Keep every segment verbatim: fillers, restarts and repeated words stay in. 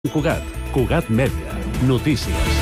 Cugat, Cugat Mèdia, notícies.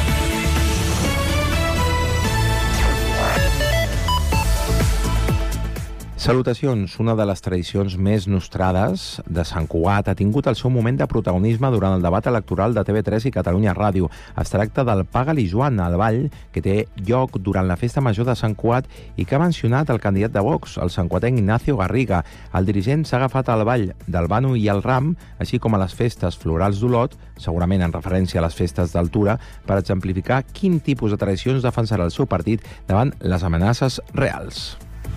Salutacions. Una de les tradicions més nostrades de Sant Cugat ha tingut el seu moment de protagonisme durant el debat electoral de T V tres i Catalunya Ràdio. Es tracta del Paga-li Joan, el ball que té lloc durant la festa major de Sant Cugat i que ha mencionat el candidat de Vox, el santcuatenc Ignacio Garriga. El dirigent s'ha agafat al ball del Bano i el Ram, així com a les festes florals d'Olot, segurament en referència a les festes d'Altura, per exemplificar quin tipus de tradicions defensarà el seu partit davant les amenaces reals.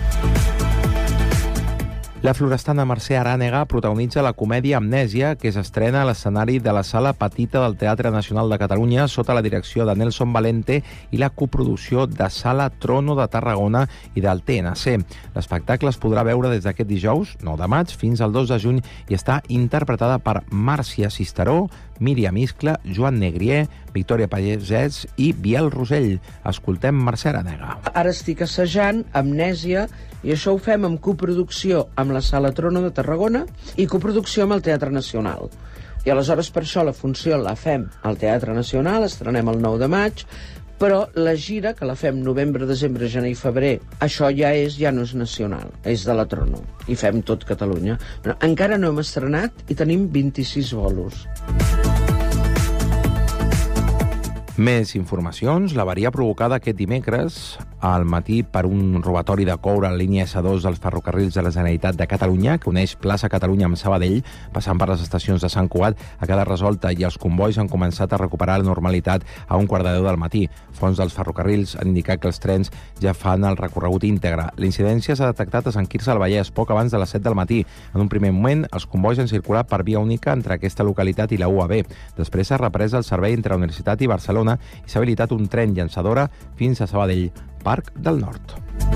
La florestana Mercè Arànega protagonitza la comèdia Amnèsia, que s'estrena a l'escenari de la Sala Petita del Teatre Nacional de Catalunya sota la direcció de Nelson Valente i la coproducció de Sala Trono de Tarragona i del T N C. L'espectacle es podrà veure des d'aquest dijous, nou de maig, fins al dos de juny i està interpretada per Màrcia Cisteró, Míriam Iscla, Joan Negrier, Victòria Pagès i Biel Rosell. Escoltem Mercè Arànega. Ara estic assajant Amnèsia i això ho fem en coproducció amb la Sala Trono de Tarragona i coproducció amb el Teatre Nacional. I aleshores per això la funció la fem al Teatre Nacional, estrenem el nou de maig, però la gira, que la fem novembre, desembre, gener i febrer, això ja és ja no és nacional, és de la Trono, i fem tot Catalunya. Però encara no hem estrenat i tenim vint-i-sis bolos. Més informacions. L'avaria provocada aquest dimecres al matí per un robatori de coure a la línia essa dos dels ferrocarrils de la Generalitat de Catalunya, que uneix Plaça Catalunya amb Sabadell, passant per les estacions de Sant Cugat, ha quedat resolta i els convois han començat a recuperar la normalitat a un quart de deu del matí. Fonts dels ferrocarrils han indicat que els trens ja fan el recorregut íntegre. La incidència s'ha detectat a Sant Quirze del Vallès poc abans de les set del matí. En un primer moment, els convois han circulat per via única entre aquesta localitat i la U A B. Després s'ha reprès el servei entre la Universitat i Barcelona i s'ha habilitat un tren llançadora fins a Sabadell, Parc del Nord.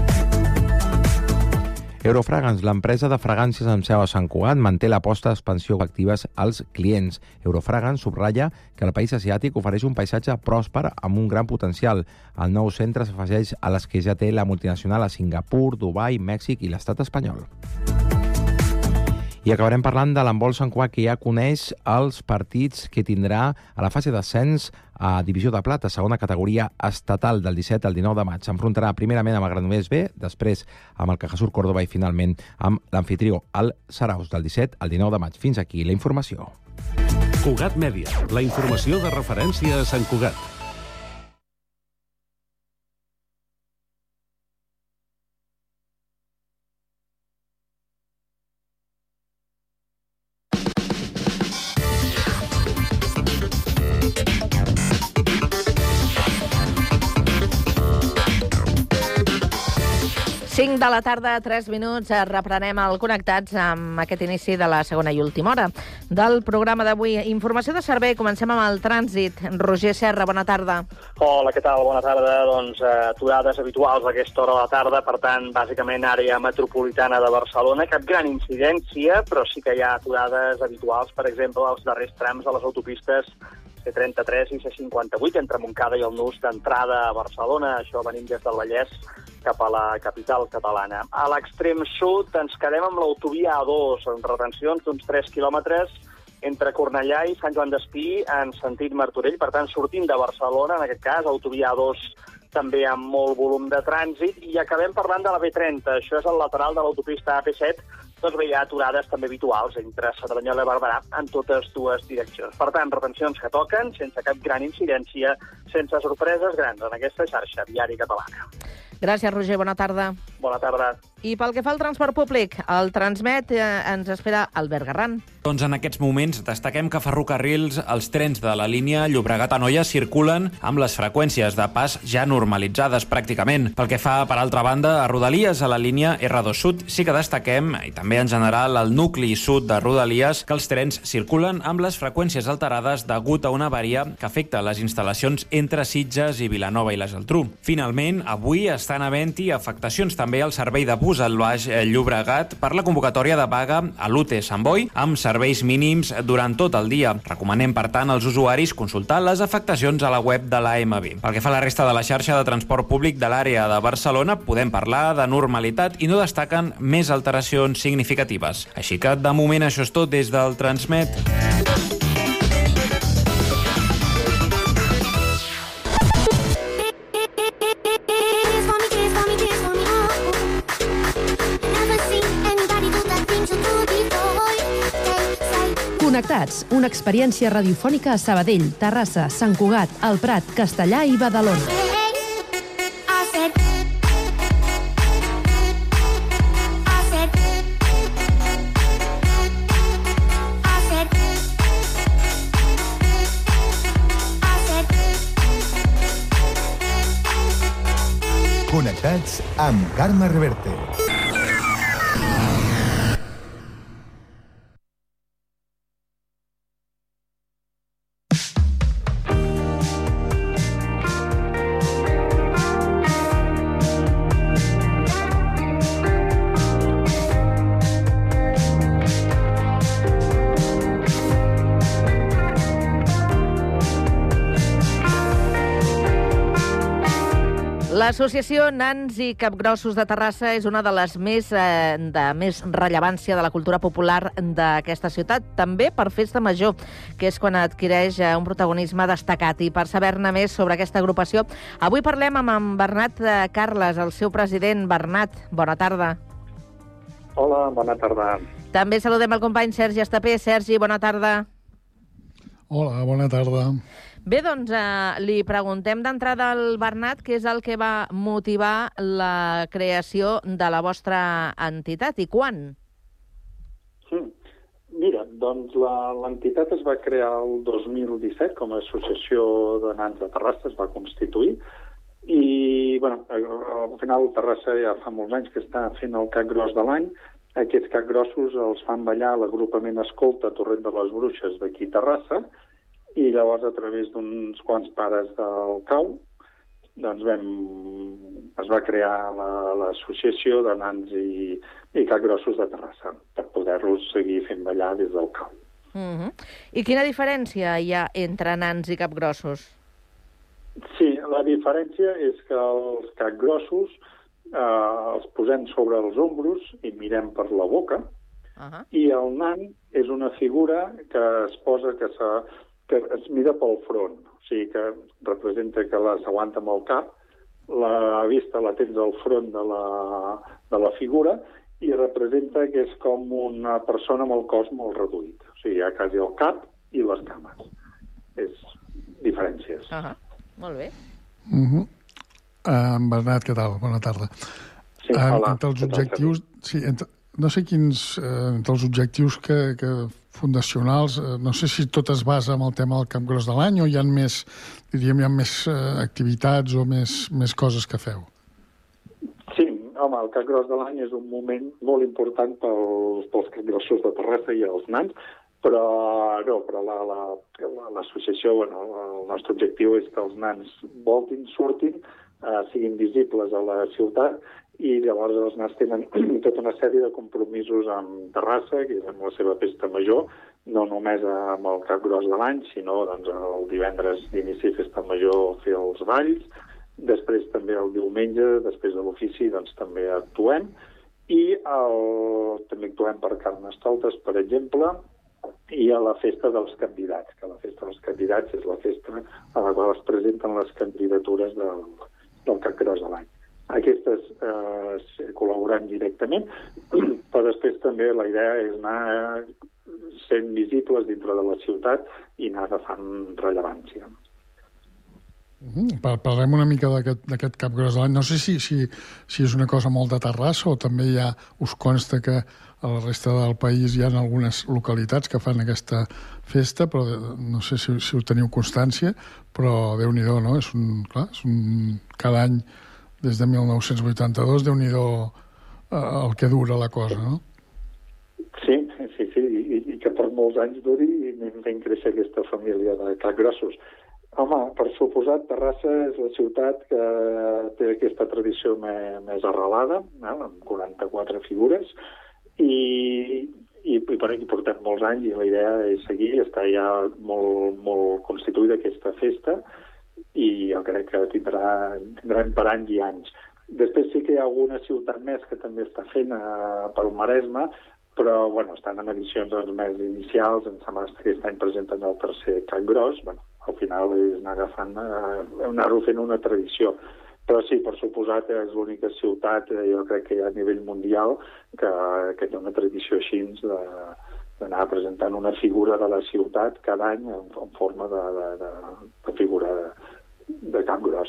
Eurofragance, l'empresa de fragàncies amb seu a Sant Cugat, manté l'aposta d'expansió actives als clients. Eurofragance subratlla que el país asiàtic ofereix un paisatge pròsper amb un gran potencial. El nou centre s'afegeix a les que ja té la multinacional a Singapur, Dubai, Mèxic i l'estat espanyol. I acabarem parlant de l'handbol Sant Cugat, que ja coneix els partits que tindrà a la fase d'ascens a Divisió de Plata, segona categoria estatal, del disset al dinou de maig. S'enfrontarà primerament amb el Granollers B, després amb el Cajasur Córdoba i finalment amb l'amfitrió, el Saraus, del disset al dinou de maig. Fins aquí la informació. Cugat Mèdia, la informació de referència a Sant Cugat. cinc de la tarda, tres minuts, reprenem el Connectats amb aquest inici de la segona i última hora del programa d'avui. Informació de servei, comencem amb el trànsit. Roger Serra, bona tarda. Hola, què tal? Bona tarda. Doncs eh, aturades habituals a aquesta hora de la tarda, per tant, bàsicament àrea metropolitana de Barcelona. Cap gran incidència, però sí que hi ha aturades habituals, per exemple, als darrers trams de les autopistes C trenta-tres i C cinquanta-vuit, entre Montcada i el Nus d'entrada a Barcelona. Això venim des del Vallès cap a la capital catalana. A l'extrem sud ens quedem amb l'autovia A dos, amb retencions d'uns tres quilòmetres entre Cornellà i Sant Joan d'Espí en sentit Martorell. Per tant, sortint de Barcelona, en aquest cas, autovia A dos també amb molt volum de trànsit. I acabem parlant de la B trenta. Això és el lateral de l'autopista A P set. Doncs bé, hi ha aturades també habituals entre Cerdanyola i Barberà en totes dues direccions. Per tant, retencions que toquen, sense cap gran incidència, sense sorpreses grans en aquesta xarxa viària catalana. Gràcies, Roger. Bona tarda. Bona tarda. I pel que fa al transport públic, el Transmet eh, ens espera Albert Garran. Doncs en aquests moments destaquem que ferrocarrils, els trens de la línia Llobregat-Anoia circulen amb les freqüències de pas ja normalitzades pràcticament. Pel que fa, per altra banda, a Rodalies, a la línia erre dos Sud, sí que destaquem, i també en general al nucli sud de Rodalies, que els trens circulen amb les freqüències alterades degut a una avaria que afecta les instal·lacions entre Sitges i Vilanova i la Geltrú. Finalment, avui estan havent-hi afectacions també al servei de bus al Baix Llobregat per la convocatòria de vaga a l'U T Sant Boi amb serveis mínims durant tot el dia. Recomanem, per tant, als usuaris consultar les afectacions a la web de l'A M B. Pel que fa a la resta de la xarxa de transport públic de l'àrea de Barcelona, podem parlar de normalitat i no destaquen més alteracions significatives. Així que, de moment, això és tot des del Transmet. Connectats, una experiència radiofònica a Sabadell, Terrassa, Sant Cugat, El Prat, Castellà i Badalona. Connectats amb Carme Reverte. L'associació Nans i Capgrossos de Terrassa és una de les més, eh, de més rellevància de la cultura popular d'aquesta ciutat, també per Festa Major, que és quan adquireix un protagonisme destacat. I per saber-ne més sobre aquesta agrupació, avui parlem amb en Bernat Carles, el seu president. Bernat, bona tarda. Hola, bona tarda. També saludem el company Sergi Estapé. Sergi, bona tarda. Hola, bona tarda. Bé, doncs eh, li preguntem d'entrada al Bernat què és el que va motivar la creació de la vostra entitat i quan? Sí. Mira, doncs l'entitat es va crear el dos mil disset com a associació de nans de Terrassa, es va constituir i, bueno, al final Terrassa ja fa molts anys que està fent el Capgros de l'any. Aquests capgrossos els fan ballar l'agrupament Escolta Torrent de les Bruixes d'aquí Terrassa, i llavors a través d'uns quants pares del cau doncs vam, es va crear l'associació la, de nans i, i capgrossos de Terrassa per poder-los seguir fent ballar des del cau. Uh-huh. I quina diferència hi ha entre nans i capgrossos? Sí, la diferència és que els capgrossos eh, els posem sobre els ombros i mirem per la boca, uh-huh. i el nan és una figura que es posa, que s'ha que es mira pel front, o sigui que representa que s'aguanta amb el cap, la vista la tens al front de la, de la figura i representa que és com una persona amb el cos molt reduït. O sigui, hi ha quasi el cap i les cames. És diferències. Uh -huh. Molt bé. Uh -huh. uh, Bernat, què tal? Bona tarda. Sí, hola. Uh, entre els objectius... Sí, entre, no sé quins... Uh, entre els objectius que... que fundacionals, no sé si tot es basa en el tema del Capgros de l'any o hi ha més, diríem, hi ha més eh, activitats o més, més coses que feu? Sí, home, el Capgros de l'any és un moment molt important pels, pels capgrossos de Terrassa i els nans, però no, però l'associació, la, la, bueno, el nostre objectiu és que els nans voltin, surtin, eh, siguin visibles a la ciutat, i llavors els nans tenen tota una sèrie de compromisos amb Terrassa, que és amb la seva festa major, no només amb el Capgros de l'any, sinó doncs, el divendres d'inici festa major fer els balls, després també el diumenge, després de l'ofici, doncs també actuem, i el, també actuem per Carnestoltes, per exemple, i a la festa dels candidats, que la festa dels candidats és la festa a la qual es presenten les candidatures del, del Capgros de l'any. Aquestes eh, col·laboren directament, però després també la idea és anar sent visibles dintre de la ciutat i anar agafant rellevància. Uh-huh. Parlem una mica d'aquest Capgros de l'any. No sé si, si, si és una cosa molt de Terrassa o també ja us consta que a la resta del país hi ha algunes localitats que fan aquesta festa, però no sé si, si ho teniu constància, però Déu-n'hi-do, no? És un, clar, és un, cada any des de mil nou-cents vuitanta-dos, Déu-n'hi-do eh, el que dura la cosa, no? Sí, sí, sí, i, i que per molts anys duri i anem fent créixer aquesta família de capgrossos. Home, per suposat, Terrassa és la ciutat que té aquesta tradició més, més arrelada, eh, amb quaranta-quatre figures, i, i, i, per aquí portem molts anys i la idea és seguir, està ja molt, molt constituïda aquesta festa, i jo crec que tindrà, tindrem per anys i anys. Després sí que hi ha alguna ciutat més que també està fent eh, per Maresme, però bueno, estan en edicions doncs, més inicials, em sembla que aquest any presenten el tercer Capgros, bueno, al final és anar agafant, eh, anar-ho fent una tradició. Però sí, per suposat, és l'única ciutat, eh, jo crec que hi ha a nivell mundial, que, que té una tradició així de, d'anar presentant una figura de la ciutat cada any en, en forma de, de, de, de figura de, de cap gros.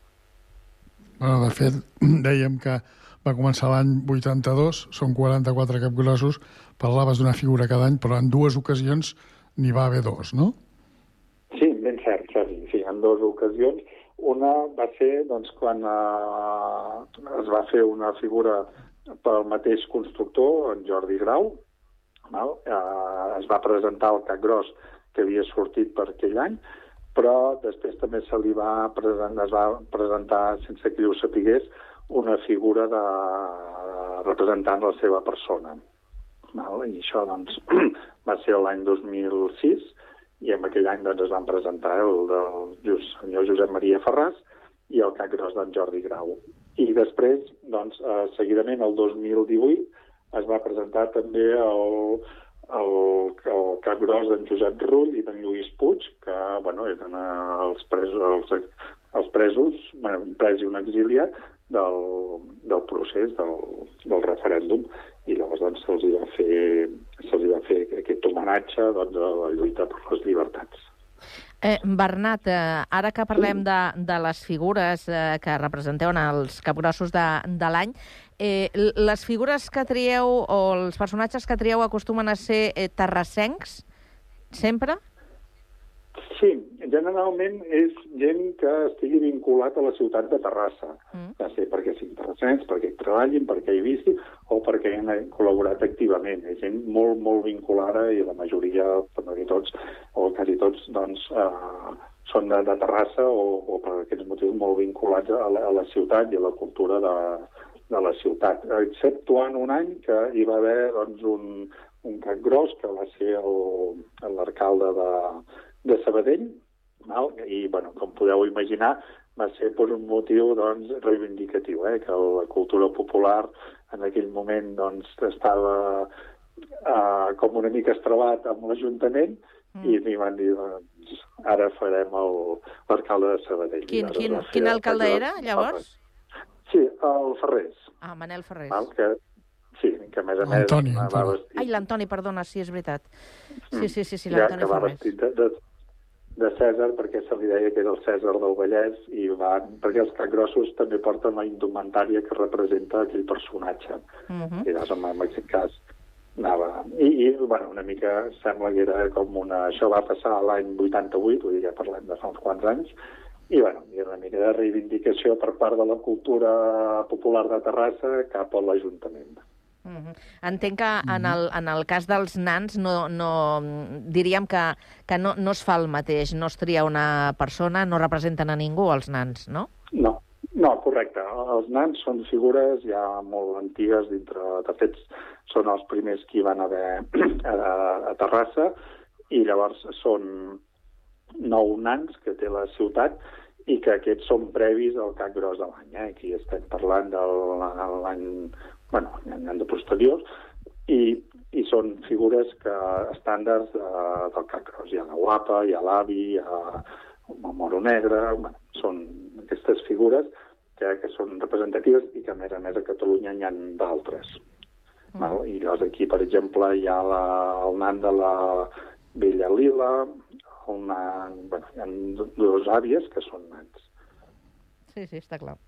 Bueno, de fet, dèiem que va començar l'any vuitanta-dos, són quaranta-quatre capgrossos, parlaves d'una figura cada any, però en dues ocasions n'hi va haver dos, no? Sí, ben cert, Sergi. Sí, en dues ocasions. Una va ser doncs, quan eh, es va fer una figura pel mateix constructor, en Jordi Grau. Val? Eh, es va presentar el capgros que havia sortit per aquell any, però després també se li va presentar, es va presentar, sense que ell ho sapigués, una figura de, representant la seva persona. Val? I això doncs, va ser l'any dos mil sis, i en aquell any doncs, es van presentar el del senyor Josep Maria Ferràs i el capgros d'en Jordi Grau. I després, doncs, eh, seguidament, el dos mil divuit, es va presentar també el, el, el capgros d'en Josep Rull i d'en Lluís Puig, que bueno, eren els presos, els, els presos bueno, un pres i un exiliat del, del procés del, del referèndum, i llavors doncs, se'ls va fer, se'ls va fer aquest homenatge doncs, a la lluita per les llibertats. Eh, Bernat, eh, ara que parlem de, de les figures eh, que representeu en els capgrossos de, de l'any, eh, les figures que trieu o els personatges que trieu acostumen a ser eh, terrassencs, sempre? Sí, generalment és gent que estigui vinculat a la ciutat de Terrassa, mm. ja sé, perquè siguin terrassencs, perquè hi treballin, perquè hi visquin o perquè hi han col·laborat activament. És gent molt, molt vinculada i la majoria, per no dir tots, o quasi tots, doncs, eh, són de, de Terrassa o, o per aquests motius molt vinculats a la, a la ciutat i a la cultura de, de la ciutat. Exceptuant un any que hi va haver doncs, un, un capgros que va ser l'alcalde de de Sabadell, val? I, bueno, com podeu imaginar, va ser per un motiu doncs, reivindicatiu, eh? Que la cultura popular en aquell moment doncs, estava eh, com una mica estrebat amb l'Ajuntament mm. i li van dir, doncs, ara farem l'alcalde de Sabadell. Quin, quin, quin alcalde el... era, llavors? Sí, el Ferrés. Ah, Manel Ferrés. Val? Que, sí, que a més a més... Antoni, va vestit... Ai, l'Antoni, perdona, sí, és veritat. Sí, sí, sí, sí ja, l'Antoni Ferrés. Que va vestit de, de, de Cèsar, perquè se li deia que era el Cèsar del Vallès, i van, perquè els capgrossos també porten la indumentària que representa aquell personatge. Uh-huh. I doncs, en aquest cas, anava... I, i bueno, una mica sembla que era com una... Això va passar l'any vuitanta-vuit, vull dir, ja parlem de fa uns quants anys, i bueno, hi ha una mica de reivindicació per part de la cultura popular de Terrassa cap a l'Ajuntament. Uh-huh. Entenc que en el, en el cas dels nans no, no, diríem que, que no, no es fa el mateix, no es tria una persona, no representen a ningú els nans, no? No, no, correcte. Els nans són figures ja molt antigues dintre, de fet són els primers que hi van haver a, a Terrassa, i llavors són nou nans que té la ciutat i que aquests són previs al capgros de l'any. Eh? Aquí estem parlant de l'any... bueno, n'hi ha de posteriors, i, i són figures que estàndards de, del capgros. Hi ha la guapa, hi ha l'avi, hi ha el moro negre, bueno, són aquestes figures que, que són representatives i que, a més a més, a Catalunya n'hi ha d'altres. Mm. Val? I llavors aquí, per exemple, hi ha la, el nan de la Vella Lila, el nan... bueno, hi ha dues àvies que són nans. Sí, sí, està clar.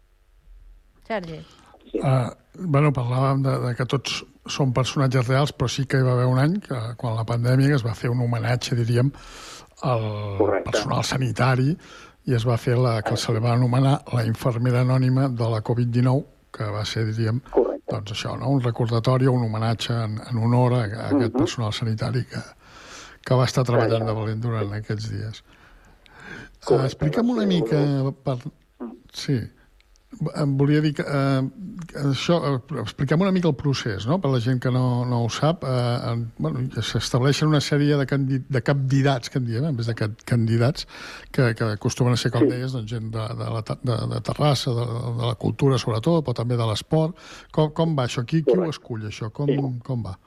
Sergi. Sí. Uh, bueno, parlàvem de, de que tots són personatges reals, però sí que hi va haver un any que, quan la pandèmia, es va fer un homenatge, diríem, al Correcte. Personal sanitari, i es va fer la que se li va anomenar la infermera anònima de la covid dinou, que va ser, diríem, Correcte. Doncs això, no? Un recordatori o un homenatge en, en honor a, a aquest uh-huh. personal sanitari que, que va estar treballant de valent durant aquests dies. Uh, explica'm una mica... Per... Sí. Em volia dir que eh, això, eh, expliquem una mica el procés, no? Per la gent que no, no ho sap. Eh, en, bueno, s'estableixen una sèrie de, candid de candidats, que en diem, en vez de candidats, que, que acostumen a ser, com sí. deies, doncs, gent de, de, la, de, de Terrassa, de, de la cultura sobretot, però també de l'esport. Com, com va això? Qui, qui ho escull, això? Com, sí. com va?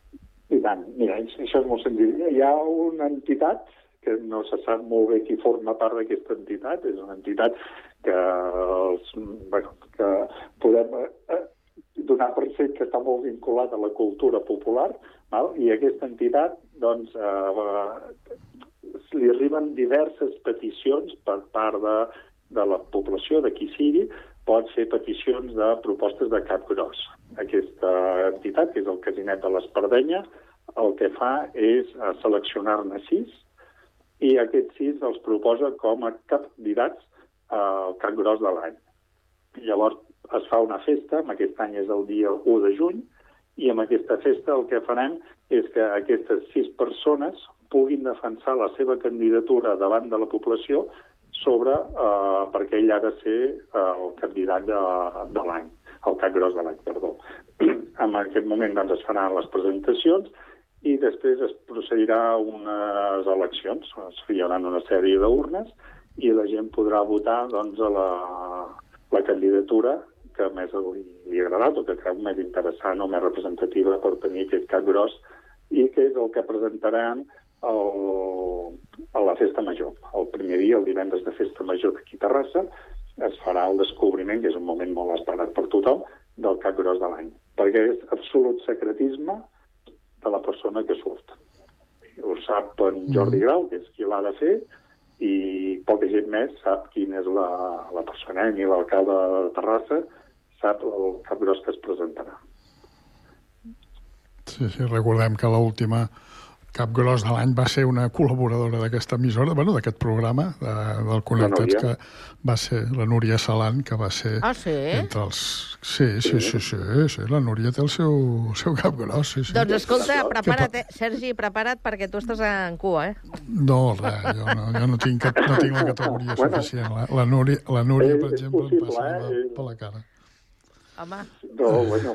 I tant, mira, això és molt senzill. Hi ha una entitat que no se sap molt bé qui forma part d'aquesta entitat, és una entitat que, els, bueno, que podem eh, donar per fet que està molt vinculat a la cultura popular, Val? I aquesta entitat, doncs, eh, li arriben diverses peticions per part de, de la població, de qui sigui, pot fer peticions de propostes de capgròs. Aquesta entitat, que és el Casinet de l'Espardenya, el que fa és seleccionar-ne sis, i aquests sis els proposa com a candidats al capgròs de l'any. Llavors es fa una festa, aquest any és el dia u de juny, i amb aquesta festa el que farem és que aquestes sis persones puguin defensar la seva candidatura davant de la població sobre eh, perquè ell ha de ser eh, el candidat de, de l'any, el capgròs de l'any, perdó. En aquest moment doncs, es faran les presentacions i després es procedirà a unes eleccions. Es faran una sèrie d'urnes i la gent podrà votar doncs, a la, la candidatura que més li, li ha agradat o que creu més interessant o més representativa per tenir aquest capgròs i que és el que presentaran el, a la festa major. El primer dia, el divendres de festa major d'aquí a Terrassa, es farà el descobriment, que és un moment molt esperat per tothom, del capgròs de l'any. Perquè és absolut secretisme de la persona que surt. Ho sap en Jordi Grau, que és qui l'ha de fer, i poca gent més sap quina és la, la persona, ni l'alcalde de Terrassa sap el capgròs que es presentarà. Sí, sí, recordem que l'última capgròs de l'any va ser una col·laboradora d'aquesta emissora, bueno, d'aquest programa, de, del Connectats, que va ser la Núria Salant, que va ser ah, sí? entre els... Sí, sí, sí, sí, sí, la Núria té el seu, seu capgròs, sí, sí. Doncs escolta, prepara't, eh? Sergi, prepara't, perquè tu estàs en cua, eh? No, res, jo no, jo no, tinc, no tinc la categoria suficient. La, la, Núria, la Núria, per exemple, em passa eh? per la cara. Home. No, bueno...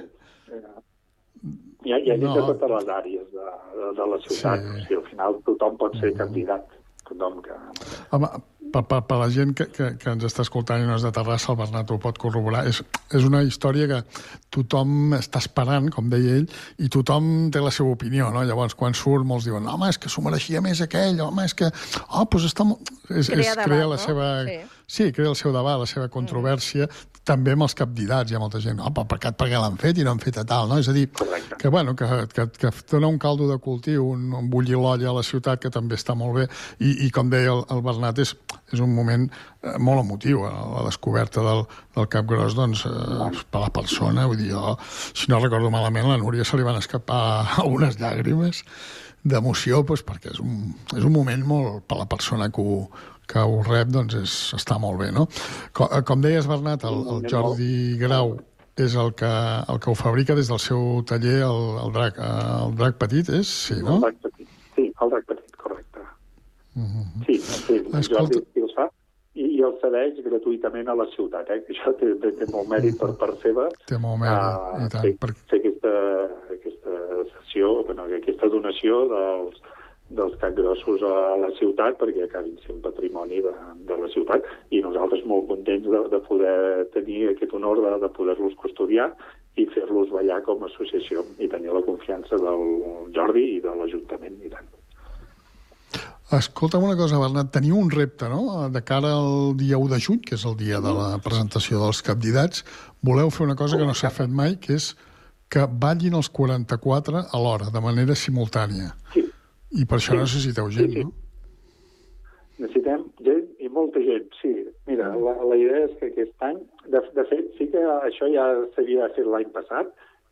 Hi ha, hi ha gent no. de totes les àrees de, de, de la ciutat. Sí. O sigui, al final tothom pot ser candidat. Tothom que... Home, per, per, per la gent que, que, que ens està escoltant i no és de Terrassa, el Bernat ho pot corroborar. És, és una història que tothom està esperant, com deia ell, i tothom té la seva opinió, no? Llavors, quan surt, molts diuen, home, és que s'ho mereixia més aquell, home, és que... Oh, doncs està molt... És, crea és, debat, crea la no? seva... Sí. Sí, crea el seu debat, la seva controvèrsia, mm. també amb els candidats. Hi ha molta gent, no, per, per, per què l'han fet i no han fet a tal, no? És a dir, Correcte. que, bueno, que, que, que dona un caldo de cultiu, un, un bullir l'olla a la ciutat, que també està molt bé, i, i com deia el, el Bernat, és, és un moment eh, molt emotiu, eh, la descoberta del, del capgròs, doncs, eh, per la persona, vull dir, jo, si no recordo malament, la Núria se li van escapar algunes llàgrimes d'emoció, doncs, perquè és un, és un moment molt, per la persona que ho, que ho rep, doncs és, està molt bé, no? Com, com deies, Bernat, el, el Jordi Grau és el que, el que ho fabrica des del seu taller, el, el, drac, el drac petit, és? Sí, no? El drac petit, sí, el drac petit, correcte. Uh-huh. Sí, sí, el Escolta... Jordi el fa i, i el cedeix gratuïtament a la ciutat, eh? Això té, té, té molt mèrit per part seva. Té molt mèrit, uh, i tant. Fer, per... fer aquesta, aquesta sessió, bueno, aquesta donació dels dels capgrossos a la ciutat perquè acabin sent patrimoni de, de la ciutat i nosaltres molt contents de, de poder tenir aquest honor de, de poder-los custodiar i fer-los ballar com a associació i tenir la confiança del Jordi i de l'Ajuntament i tant. Escolta'm una cosa, Bernat, teniu un repte, no? De cara al dia u de juny, que és el dia de la presentació dels candidats, voleu fer una cosa que no s'ha fet mai, que és que ballin els quaranta-quatre a l'hora, de manera simultània. Sí. I per això sí. necessiteu gent, sí, sí. no? Necessitem gent i molta gent, sí. Mira, la, la idea és que aquest any, de, de fet, sí que això ja s'havia fet l'any passat,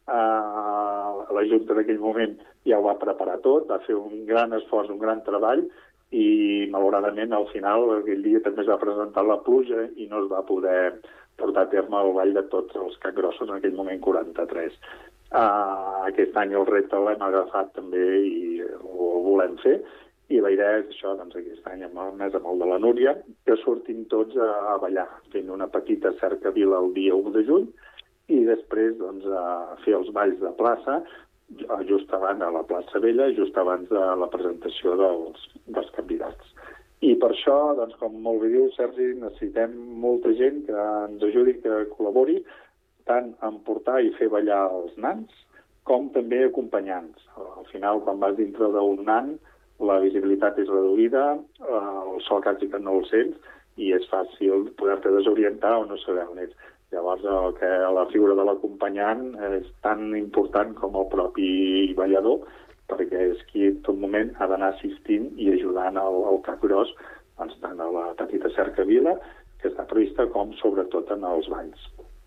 uh, la Junta en aquell moment ja ho va preparar tot, va fer un gran esforç, un gran treball, i malauradament al final aquell dia també es va presentar la pluja i no es va poder portar a terme el ball de tots els capgrossos en aquell moment quaranta-tres. Uh, aquest any el repte l'hem agafat també i ho volem fer i la idea és això, doncs aquest any amb el mes amb el de la Núria, que sortim tots a, a ballar, fent una petita cercavila el dia u de juny i després doncs a fer els balls de plaça just abans a la plaça Vella, just abans de la presentació dels, dels candidats. I per això, doncs, com molt bé diu Sergi, necessitem molta gent que ens ajudi, que col·labori, tant en portar i fer ballar els nans, com també acompanyants. Al final, quan vas dintre d'un nan, la visibilitat és reduïda, el so quasi que no el sents, i és fàcil poder-te desorientar o no saber on ets. Llavors, el que la figura de l'acompanyant és tan important com el propi ballador, perquè és qui en tot moment ha d'anar assistint i ajudant al, al capgròs, doncs, tant a la petita cercavila, que està prevista, com sobretot en els balls.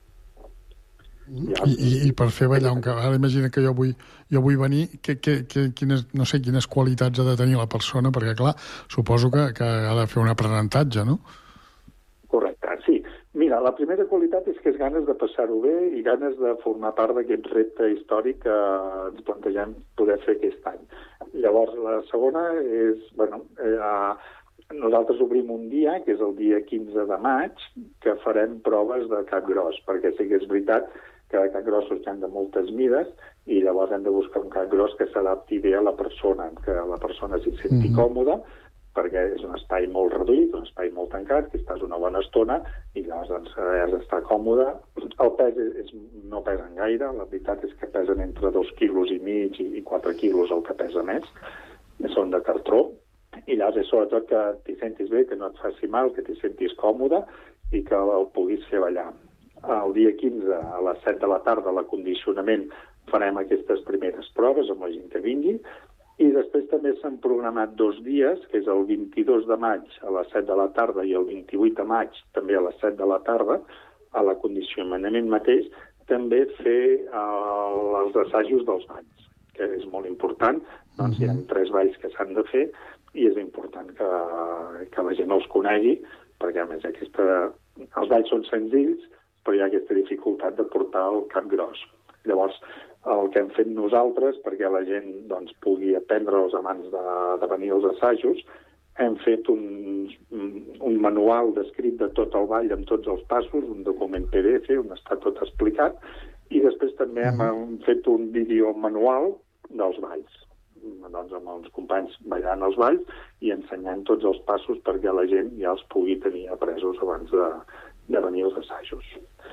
Ja... I, i, I per fer ballar un cap, ara imagina que jo vull, jo vull venir, que, que, que, quines, no sé quines qualitats ha de tenir la persona, perquè clar, suposo que, que ha de fer un aprenentatge, no? Correcte, sí. Mira, la primera qualitat és que és ganes de passar-ho bé i ganes de formar part d'aquest repte històric que ens plantegem poder fer aquest any. Llavors, la segona és, bueno, eh, nosaltres obrim un dia, que és el dia quinze de maig, que farem proves de capgròs, perquè sí que és veritat que de capgrossos hi ha de moltes mides i llavors hem de buscar un capgròs que s'adapti bé a la persona, que la persona s'hi senti mm-hmm. còmoda, perquè és un espai molt reduït, un espai molt tancat, que estàs una bona estona i llavors doncs, has d'estar còmode. El pes és, és, no pesen gaire, la veritat és que pesen entre dos quilos i mig i quatre quilos el que pesa més, són de cartró, i llavors és sobretot que t'hi sentis bé, que no et faci mal, que t'hi sentis còmode i que el puguis fer ballar. El dia quinze, a les set de la tarda, a l'acondicionament, farem aquestes primeres proves amb la gent que vingui. I després també s'han programat dos dies, que és el vint-i-dos de maig a les set de la tarda i el vint-i-vuit de maig també a les set de la tarda, a l'acondicionament mateix, també fer uh, els assajos dels balls, que és molt important. Doncs hi ha tres balls que s'han de fer i és important que, que la gent els conegui, perquè a més aquesta, els balls són senzills, però hi ha aquesta dificultat de portar el capgròs. Llavors, el que hem fet nosaltres, perquè la gent doncs, pugui aprendre-los abans de, de venir als assajos, hem fet un, un manual descrit de tot el ball amb tots els passos, un document P D F on està tot explicat, i després també hem, hem fet un vídeo manual dels balls, doncs, amb els companys ballant els balls i ensenyant tots els passos perquè la gent ja els pugui tenir apresos abans de, de venir als assajos.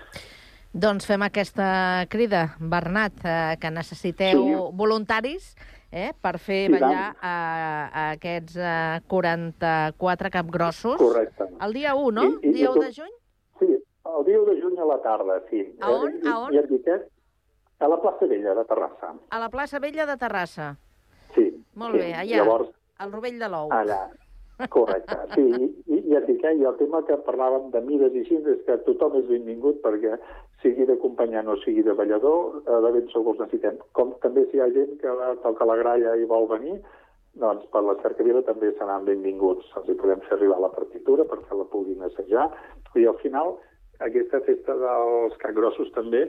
Doncs fem aquesta crida, Bernat, eh, que necessiteu sí. voluntaris eh, per fer sí, ballar a, a aquests eh, quaranta-quatre capgrossos. Correcte. El dia u, no? I, i, dia i u de juny? Sí, el dia u de juny a la tarda, sí. A on? I, a on? I a Diquet, a la plaça Vella de Terrassa. A la plaça Vella de Terrassa. Sí. Molt sí. bé, allà, Llavors, al Rovell de l'Ou. Allà. Correcte, sí, i, i et dic, eh, i el tema que parlàvem de mides i així és que tothom és benvingut perquè sigui d'acompanyant o sigui de ballador, eh, de ben segur els necessitem. Com també si hi ha gent que toca la gralla i vol venir, doncs per la cercavila també seran benvinguts. Els hi podem fer arribar la partitura perquè la puguin assajar. I al final, aquesta festa dels capgrossos també,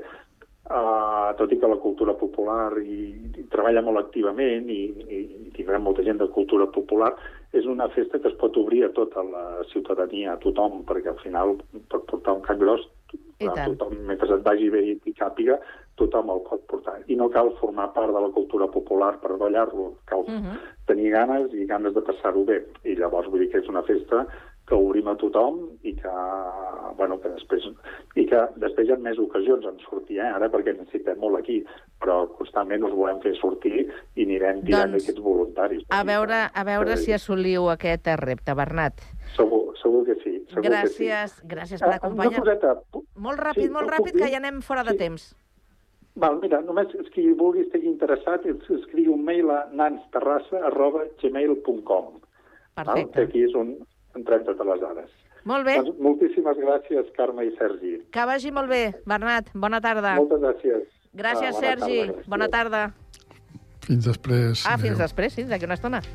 Uh, tot i que la cultura popular i, i treballa molt activament i, i, i tindrem molta gent de cultura popular, és una festa que es pot obrir a tota la ciutadania, a tothom, perquè al final per portar un capgros tothom, mentre et vagi bé i, i càpiga, tothom el pot portar. I no cal formar part de la cultura popular per ballar-lo, cal uh-huh. tenir ganes i ganes de passar-ho bé. I llavors vull dir que és una festa que obrim a tothom i que, bueno, que després, i que després hi ha més ocasions en sortir, eh? Ara perquè necessitem molt aquí, però constantment us volem fer sortir i anirem tirant doncs, aquests voluntaris. A veure, a veure si assoliu aquest repte, Bernat. Segur, segur que sí. Segur gràcies, que sí. gràcies per acompanyar-nos. Molt ràpid, sí, molt ràpid, que ja anem fora de sí. temps. Val, mira, només qui vulgui estar interessat escriu un mail a nansterrassa arroba gmail punt com. Perfecte. Que aquí és on entrem totes les hores. Molt bé. Doncs moltíssimes gràcies, Carme i Sergi. Que vagi molt bé, Bernat. Bona tarda. Moltes gràcies. Gràcies, ah, bona Sergi. Tarda, gràcies. Bona tarda. Fins després. Ah, fins després, sí, d'aquí una estona.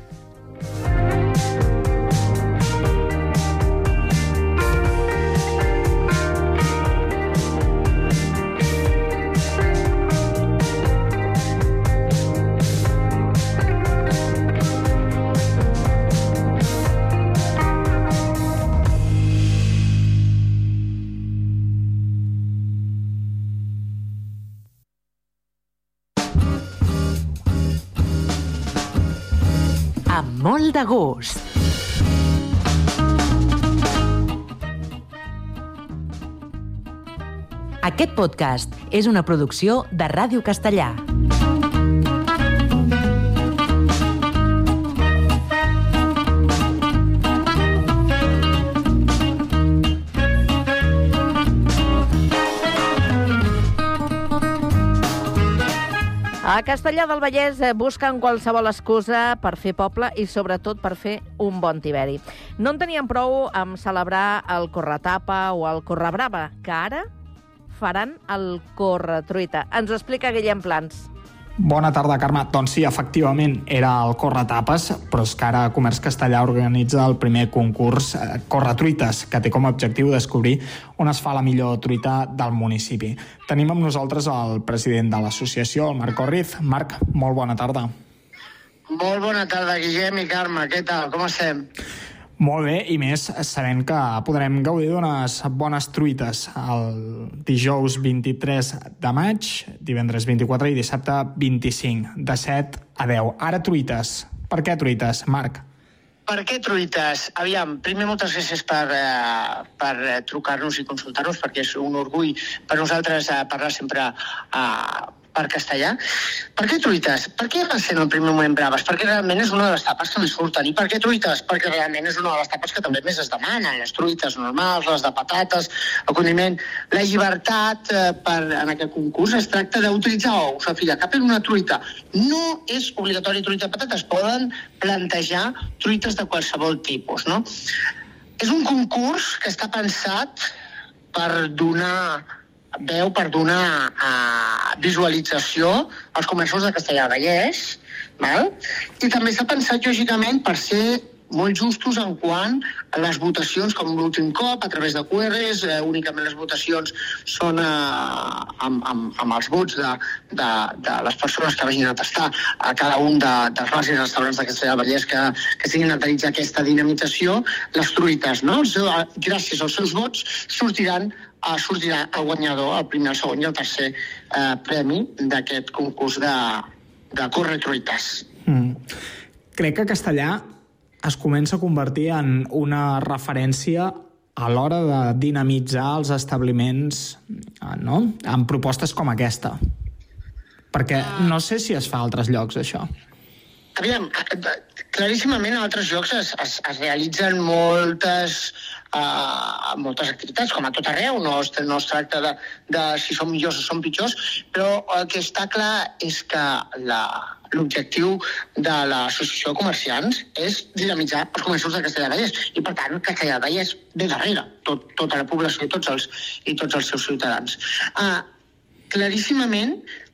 Molt de gust. Aquest podcast és una producció de Ràdio Castellà. A Castellar del Vallès busquen qualsevol excusa per fer poble i sobretot per fer un bon tiberi. No en tenien prou amb celebrar el Corretapa o el Correbrava, que ara faran el Corretruita. Ens ho explica Guillem Plans. Bona tarda, Carme. Doncs sí, efectivament, era el Corretapes, però és que ara Comerç Castellar organitza el primer concurs eh, Corretruites, que té com a objectiu descobrir on es fa la millor truita del municipi. Tenim amb nosaltres el president de l'associació, el Marc Orriz. Marc, molt bona tarda. Molt bona tarda, Guillem i Carme. Què tal? Com estem? Molt bé, i més sabent que podrem gaudir d'unes bones truites el dijous vint-i-tres de maig, divendres vint-i-quatre i dissabte vint-i-cinc, de set a deu. Ara truites. Per què truites, Marc? Per què truites? Aviam, primer moltes gràcies per, eh, per trucar-nos i consultar-nos, perquè és un orgull per nosaltres eh, parlar sempre eh, per castellà. Per què truites? Per què van ser en el primer moment braves? Perquè realment és una de les tapes que més surten. I per què truites? Perquè realment és una de les tapes que també més es demanen. Les truites normals, les de patates, el condiment. La llibertat eh, per, en aquest concurs es tracta d'utilitzar ous. A fi de cap en una truita. No és obligatori truita de patates. Poden plantejar truites de qualsevol tipus, no? És un concurs que està pensat per donar veu, per donar uh, visualització als comerços de Castellar del Vallès, val? I també s'ha pensat, lògicament, per ser molt justos en quant a les votacions, com l'últim cop, a través de Q Rs, eh, únicament les votacions són eh, amb, amb, amb els vots de, de, de les persones que vagin a tastar a cada un de, dels bars i restaurants de Castellar del Vallès que, que siguin a utilitzar aquesta dinamització, les truites, no? Gràcies als seus vots sortiran Uh, sortirà el guanyador, el primer, el segon i el tercer uh, premi d'aquest concurs de, de Corretruites. Mm. Crec que Castellar es comença a convertir en una referència a l'hora de dinamitzar els establiments, uh, no?, amb propostes com aquesta. Perquè no sé si es fa a altres llocs, això. Aviam, claríssimament a altres llocs es, es, es realitzen moltes, uh, moltes activitats, com a tot arreu. No es, no es tracta de, de si som millors o som pitjors, però el que està clar és que la, l'objectiu de l'associació de comerciants és dinamitzar els comerços de Castellar del Vallès. I, per tant, Castellar del Vallès ve darrere, tot, tota la població i tots els, i tots els seus ciutadans. Uh, claríssimament,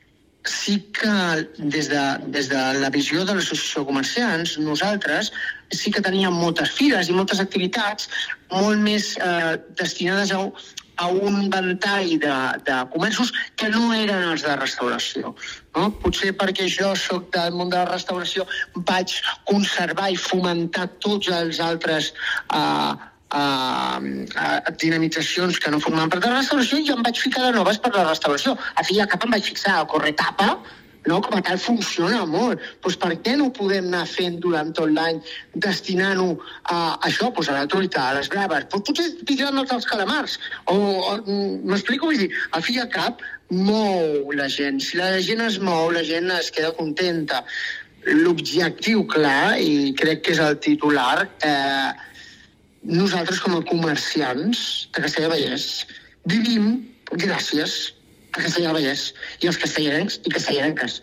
sí que des de, des de la visió de l'associació de comerciants, nosaltres sí que teníem moltes fires i moltes activitats molt més eh, destinades a, a un ventall de, de comerços que no eren els de restauració. No? Potser perquè jo soc del món de la restauració vaig conservar i fomentar tots els altres eh, Uh, uh, dinamitzacions que no formaven part de la restauració i em vaig ficar de noves per la restauració. A fi i a cap em vaig fixar el Corretapa, no? Com a tal funciona molt. Pues per què no podem anar fent durant tot l'any destinant-ho a això, pues a la truita, a les braves? Pues potser tindran els calamars. O, o m'explico? Vull dir, a fi i a cap mou la gent. Si la gent es mou, la gent es queda contenta. L'objectiu clar, i crec que és el titular, eh, nosaltres, com a comerciants de Castellar del Vallès, vivim gràcies a Castellar del Vallès i als castellarencs i castellarenques.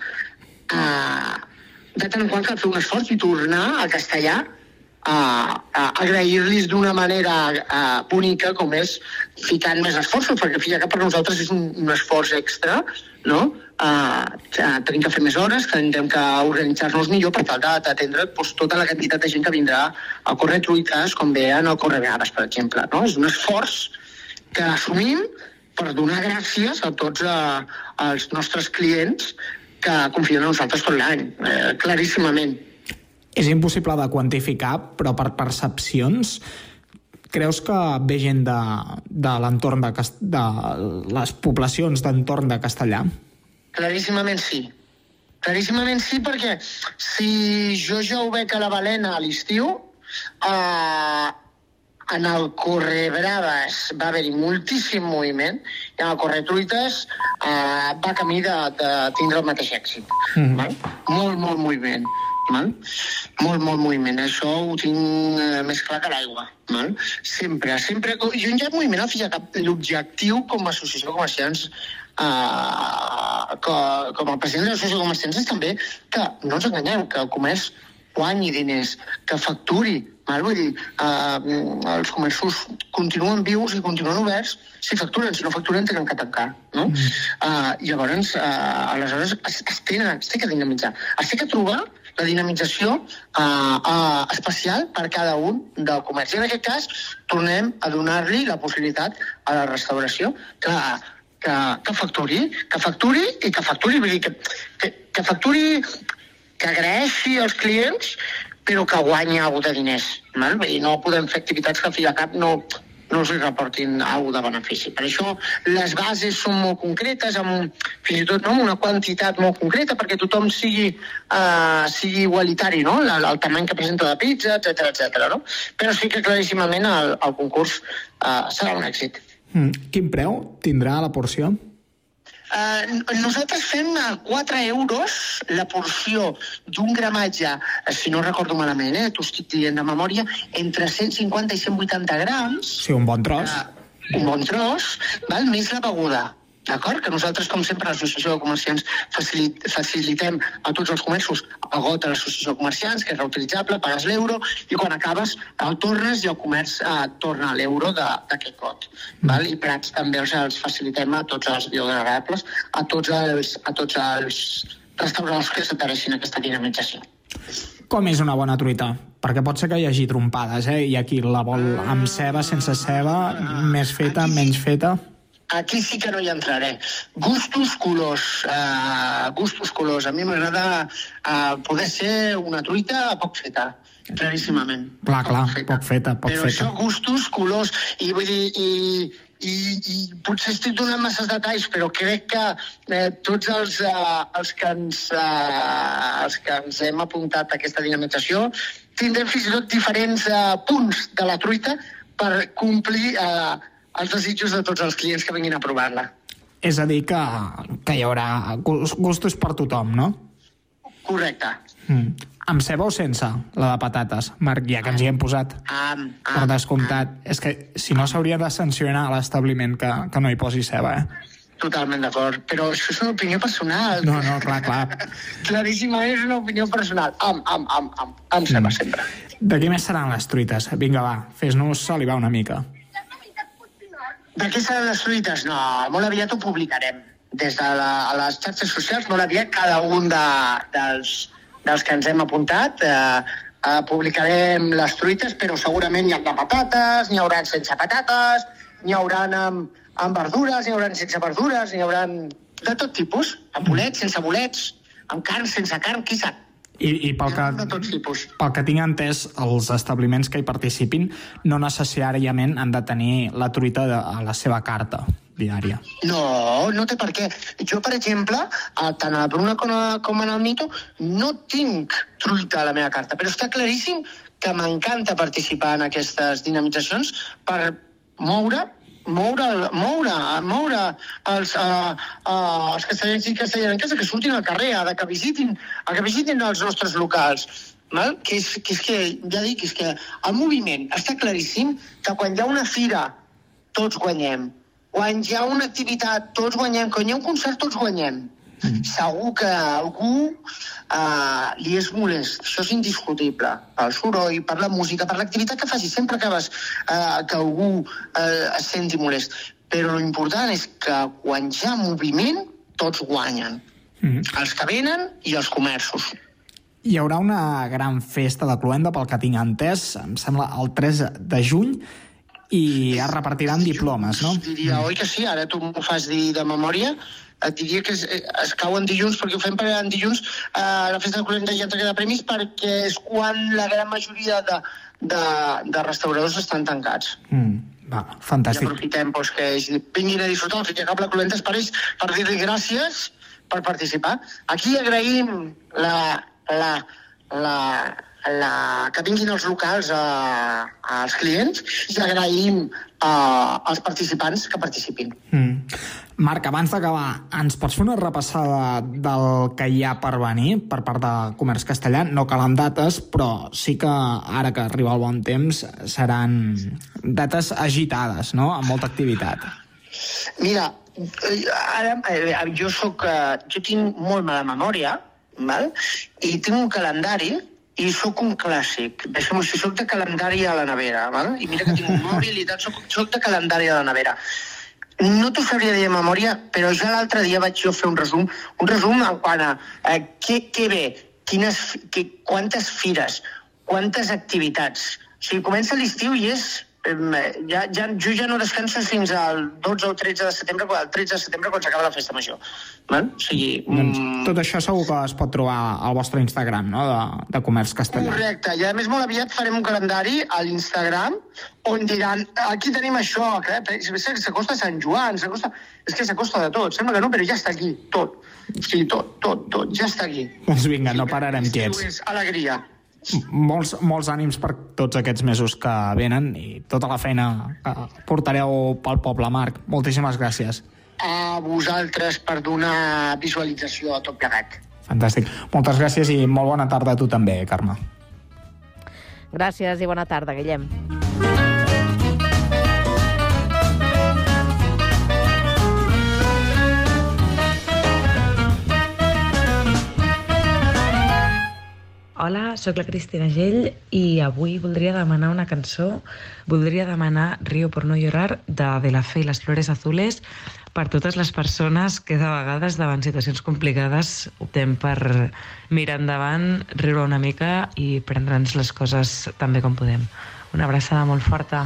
Uh, de tant en quant cal fer un esforç i tornar a castellà a, a agrair-los d'una manera uh, bonica, com és ficant més esforços, perquè filla que per nosaltres és un, un esforç extra, no? Uh, tenim que fer més hores, que tindrem que organitzar-nos millor per tal d'atendre pues, tota la quantitat de gent que vindrà a Corretruites, com veien al Correbraves, per exemple. No? És un esforç que assumim per donar gràcies a tots uh, els nostres clients que confien en nosaltres tot l'any, eh, claríssimament. És impossible de quantificar, però per percepcions, creus que ve gent de, de l'entorn de, de les poblacions d'entorn de Castellar? Claríssimament sí. Claríssimament sí, perquè si jo ja ho veig a la Balena a l'estiu, eh, en el Correbraves va haver-hi moltíssim moviment i en el Corretruites eh, va camí de, de tindre el mateix èxit. Mm. Val? Molt, molt moviment. Val? Molt, molt moviment. Això ho tinc eh, més clar que l'aigua. Val? Sempre, sempre... Jo en ja moviment, al fi, l'objectiu com a associació de comerciants uh, com, com el president de l'Associació de Comerciants és també que, no ens enganyem, que el comerç guanyi diners, que facturi. Val? Vull dir, uh, els comerços continuen vius i continuen oberts si facturen, si no facturen tenen que tancar. No? Mm. Uh, llavors, uh, aleshores, es, es, tenen, es té que dinamitzar. Es té que trobar la dinamització uh, uh, especial per cada un del comerç. I en aquest cas, tornem a donar-li la possibilitat a la restauració que, que, que facturi, que facturi i que facturi, vull dir, que, que, que facturi, que agraeixi als clients, però que guanyi alguna de diners. Val? Vull dir, no podem fer activitats que al fi i al cap no, no els reportin alguna de benefici. Per això les bases són molt concretes, amb, fins i tot no, amb una quantitat molt concreta, perquè tothom sigui, uh, sigui igualitari, no? el, el tamany que presenta la pizza, etcètera, etcètera. No? Però sí que claríssimament el, el concurs uh, serà un èxit. Mm. Quin preu tindrà la porció? Uh, nosaltres fem a quatre euros la porció d'un gramatge, si no recordo malament, eh, t'ho estic dient de memòria, entre cent cinquanta i cent vuitanta grams. Sí, un bon tros. Uh, un bon tros, val? Més la beguda. D'acord? Que nosaltres, com sempre, a l'Associació de Comerciants facilit, facilitem a tots els comerços el got a l'Associació de Comerciants, que és reutilitzable, pagues l'euro, i quan acabes el tornes i el comerç eh, torna l'euro d'aquest got. Mm. Val? I Prats també els, els facilitem a tots els biodegradables, a tots els, a tots els restaurants que s'adhereixin a aquesta dinamització. Com és una bona truita? Perquè pot ser que hi hagi trompades, eh? Hi ha qui la vol amb ceba, sense ceba, més feta, menys feta... Aquí sí que no hi entraré. Gustos, colors. Uh, gustos, colors. A mi m'agrada uh, poder ser una truita poc feta, claríssimament. Clar, clar, poc feta, poc feta. Poc Però feta. això, gustos, colors, i vull dir, i, i, i potser estic donant masses detalls, però crec que eh, tots els, uh, els, que ens, uh, els que ens hem apuntat a aquesta dinamització tindrem fins i tot diferents uh, punts de la truita per complir... Uh, els desitjos de tots els clients que vinguin a provar-la. És a dir, que, que hi haurà gustos per tothom, no? Correcte. Mm. Amb ceba o sense, la de patates? Marc, ja que ens hi hem posat. Am, am, per descomptat. Am. És que si no s'hauria de sancionar a l'establiment que, que no hi posi ceba, eh? Totalment d'acord. Però això és una opinió personal. No, no, clar, clar. Claríssimament és una opinió personal. Am, am, am, am. Am ceba, mm. sempre. De què més seran les truites? Vinga, va, fes-nos salivar una mica. De què seran les truites? No, molt aviat ho publicarem. Des de la, a les xarxes socials, molt aviat cada un de, dels, dels que ens hem apuntat eh, eh, publicarem les truites, però segurament hi ha de patates, n'hi haurà sense patates, n'hi haurà amb, amb verdures, n'hi haurà sense verdures, n'hi haurà de tot tipus, amb bolets, sense bolets, amb carn, sense carn, qui sap? I, i pel, que, pel que tinc entès, els establiments que hi participin no necessàriament han de tenir la truita de, a la seva carta diària. No, no té per què. Jo, per exemple, tant a la Bruna com, a, com en el Mito, no tinc truita a la meva carta, però està claríssim que m'encanta participar en aquestes dinamitzacions per moure moure, moure, moure els, uh, uh, els castellans i castellanques que surtin al carrer, a que visitin, a que visitin els nostres locals. Val? Que, és, que és que, ja dic, és que el moviment està claríssim que quan hi ha una fira tots guanyem, quan hi ha una activitat tots guanyem, quan hi ha un concert tots guanyem. Mm. Segur que a algú uh, li és molest, això és indiscutible, pel soroll, per la música, per l'activitat que faci, sempre acabes uh, que algú uh, es senti molest. Però l'important és que quan hi ha moviment, tots guanyen. Mm. Els que venen i els comerços. Hi haurà una gran festa de cloenda, pel que tinc entès, em sembla el tres de juny, i es repartiran diplomes, no? Diria, oi que sí, ara tu m'ho fas dir de memòria, et diria que es, es cau en dilluns, perquè ho fem per en dilluns, eh, la festa de cloenda i entrega de premis, perquè és quan la gran majoria de, de, de restauradors estan tancats. Mm, va, fantàstic. I aprofitem doncs, que vinguin a disfrutar, el Fica Cap la Cloenda és per ells, per dir-li gràcies per participar. Aquí agraïm la, la, la, la, que vinguin els locals a, als clients i agraïm a, als participants que participin. Mm. Marc, abans d'acabar, ens pots fer una repassada del que hi ha per venir per part de Comerç Castellà? No cal amb dates, però sí que ara que arriba el bon temps seran dates agitades, no?, amb molta activitat. Mira, ara jo soc... Jo tinc molt mala memòria, val? I tinc un calendari i sóc un clàssic. Deixa'm, si sóc de calendari a la nevera, val? I mira que tinc un mòbil i tal, sóc, sóc de calendari a la nevera. No t'ho sabria dir de memòria, però ja l'altre dia vaig jo fer un resum, un resum en quant a eh, què, què ve, quines, que, quantes fires, quantes activitats. O sigui, comença l'estiu i és... Ja, ja, jo ja no descanso fins al dotze o tretze de setembre, el tretze de setembre quan s'acaba la festa major. Val? O sigui, doncs, tot això segur que es pot trobar al vostre Instagram, no?, de, de Comerç Castellà. Correcte, i a més molt aviat farem un calendari a l'Instagram on diran, aquí tenim això, que s'acosta Sant Joan, s'acosta... És que s'acosta de tot, sembla que no, però ja està aquí, tot. O sigui, tot, tot, tot, ja està aquí. Doncs vinga, no pararem quiets. És alegria. Molts, molts ànims per tots aquests mesos que venen i tota la feina que portareu pel poble, Marc. Moltíssimes gràcies. A vosaltres per donar visualització a tot plegat. Fantàstic. Moltes gràcies i molt bona tarda a tu també, Carme. Gràcies i bona tarda, Guillem. Hola, sóc la Cristina Gell i avui voldria demanar una cançó. Voldria demanar Río por no llorar de De la Fe y las Flores Azules per totes les persones que de vegades davant situacions complicades optem per mirar endavant, riure una mica i prendre'ns les coses tan bé com podem. Una abraçada molt forta.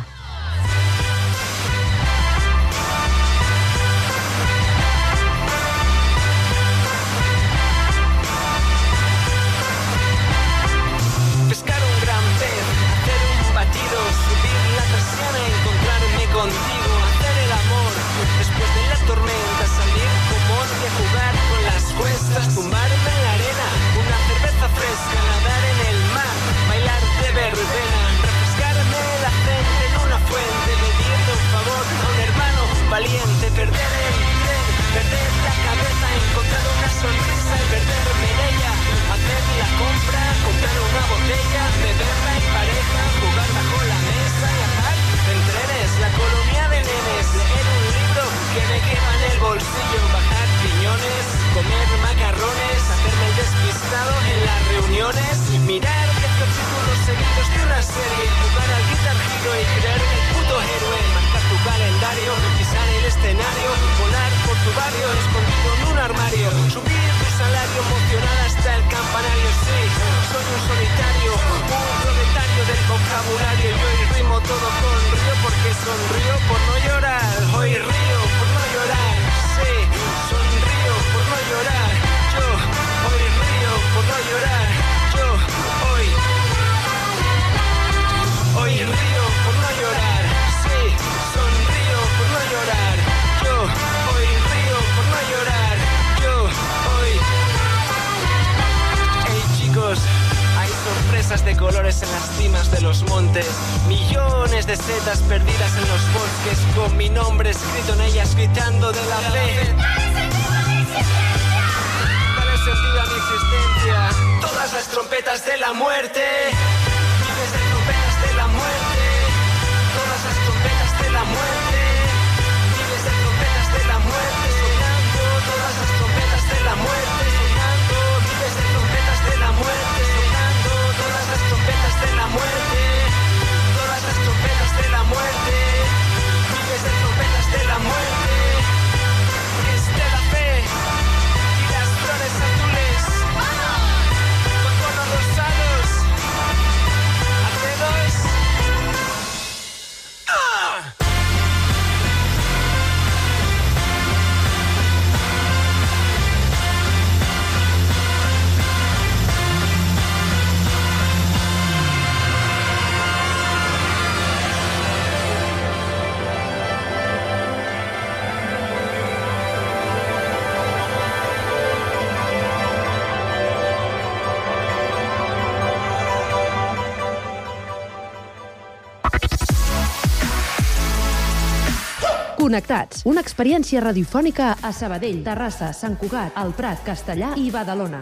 Tumbarme en la arena, una cerveza fresca, nadar en el mar, bailar de verbena, refrescarme la frente en una fuente, pedirle un favor a un hermano valiente, perder el tren, perder la cabeza, encontrar una sonrisa y perderme en ella, hacer la compra, comprar una botella, beberla en pareja, jugar bajo la mesa, viajar en trenes, la colonia de nenes, leer un libro que me quema en el bolsillo, bajar piñones, comer macarrones, hacerme el despistado en las reuniones, mirar diez capítulos seguidos de una serie, jugar al Guitar Hero y creer en el puto héroe, marcar tu calendario, pisar el escenario, volar por tu barrio escondido en un armario, subir tu salario emocional hasta el campanario, sí, soy un solitario, un proletario del vocabulario, yo hoy rimo todo con río porque sonrío por no llorar, hoy río por no llorar, sí, sonrío por no llorar, yo hoy río por no llorar, yo hoy hoy río por no llorar, sí, sonrío por no llorar, yo hoy río por no llorar, yo hoy. Hey chicos, hay sorpresas de colores en las cimas de los montes, millones de setas perdidas en los bosques, con mi nombre escrito en ellas gritando de la fe. Dale sentido a mi existencia, todas las trompetas de la muerte, miles de trompetas de la muerte, todas las trompetas de la muerte, miles de trompetas de la muerte, sonando, todas las trompetas de la muerte, sonando, miles de trompetas de la muerte, sonando, todas las trompetas de la muerte, todas las trompetas de la muerte, miles de trompetas de la muerte, es de la fe y las flores azules, con tonos rosados, hace dos. ¡Ah! Connectats, una experiència radiofònica a Sabadell, Terrassa, Sant Cugat, El Prat, Castellà i Badalona.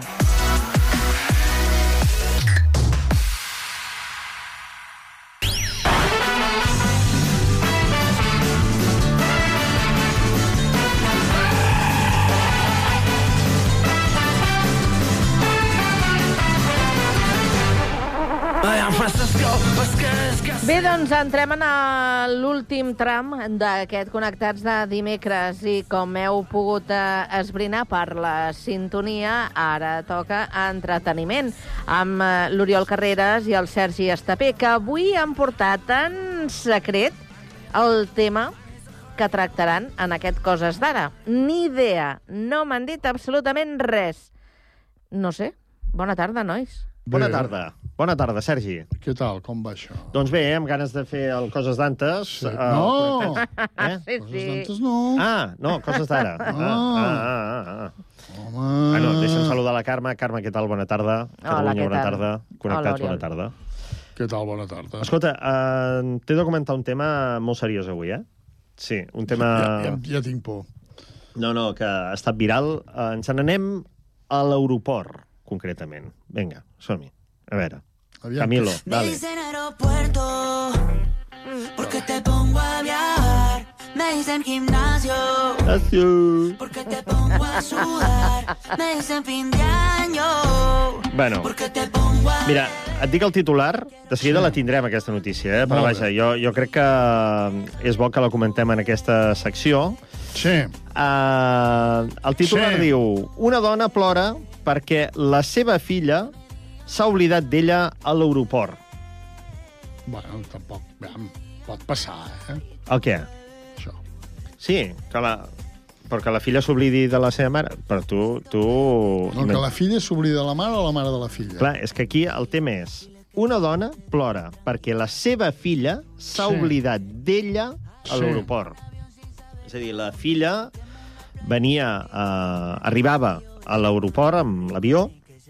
Bé, doncs entrem en l'últim tram d'aquest Connectats de dimecres i com heu pogut eh, esbrinar per la sintonia, ara toca entreteniment amb eh, l'Oriol Carreras i el Sergi Estapé, que avui han portat en secret el tema que tractaran en aquest Coses d'Ara. Ni idea, no m'han dit absolutament res. No sé, bona tarda, nois. Bona tarda. Bona tarda, Sergi. Què tal? Com va això? Doncs bé, amb ganes de fer el Coses d'Antes. Sí. No! Eh? Sí, Coses sí. d'antes no. Ah, no, Coses d'Ara. Ah, ah, ah, ah. Home... Ah, no, deixa'm saludar la Carme. Carme, què tal? Bona tarda. Hola, Catalunya, què bona tal? tarda. Connectats, Hola, bona tarda. Què tal? Bona tarda. Escolta, eh, t'he de comentar un tema molt seriós avui, eh? Sí, un tema... Ja, ja, ja tinc por. No, no, que ha estat viral. Eh, ens n'anem a l'aeroport, concretament. Vinga, som-hi. A veure. Aviam. Camilo, dale. Me dicen aeropuerto, porque te pongo a viajar. Me dicen gimnasio, Gimnasio. porque te pongo a sudar. Me dicen fin de año, Bueno, porque te pongo a... mira, et dic el titular, de seguida sí. la tindrem, aquesta notícia, eh? Però Molt vaja, jo, jo crec que és bo que la comentem en aquesta secció. Sí. Uh, el titular Sí. diu: una dona plora perquè la seva filla s'ha oblidat d'ella a l'aeroport. Bueno, tampoc... Veam, pot passar, eh? El què? Això. Sí, que la... perquè la filla s'oblidi de la seva mare. Però tu... tu... No, que la filla s'oblida de la mare o la mare de la filla? Clar, és que aquí el tema és: una dona plora perquè la seva filla s'ha Sí. oblidat d'ella a Sí. l'aeroport. És a dir, la filla venia, eh, arribava a l'aeroport amb l'avió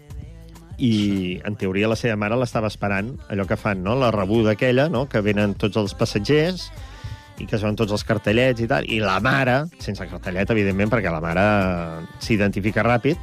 i, en teoria, la seva mare l'estava esperant, allò que fan, no?, la rebuda aquella, no?, que venen tots els passatgers i que es veuen tots els cartellets i tal, i la mare, sense cartellet, evidentment, perquè la mare s'identifica ràpid,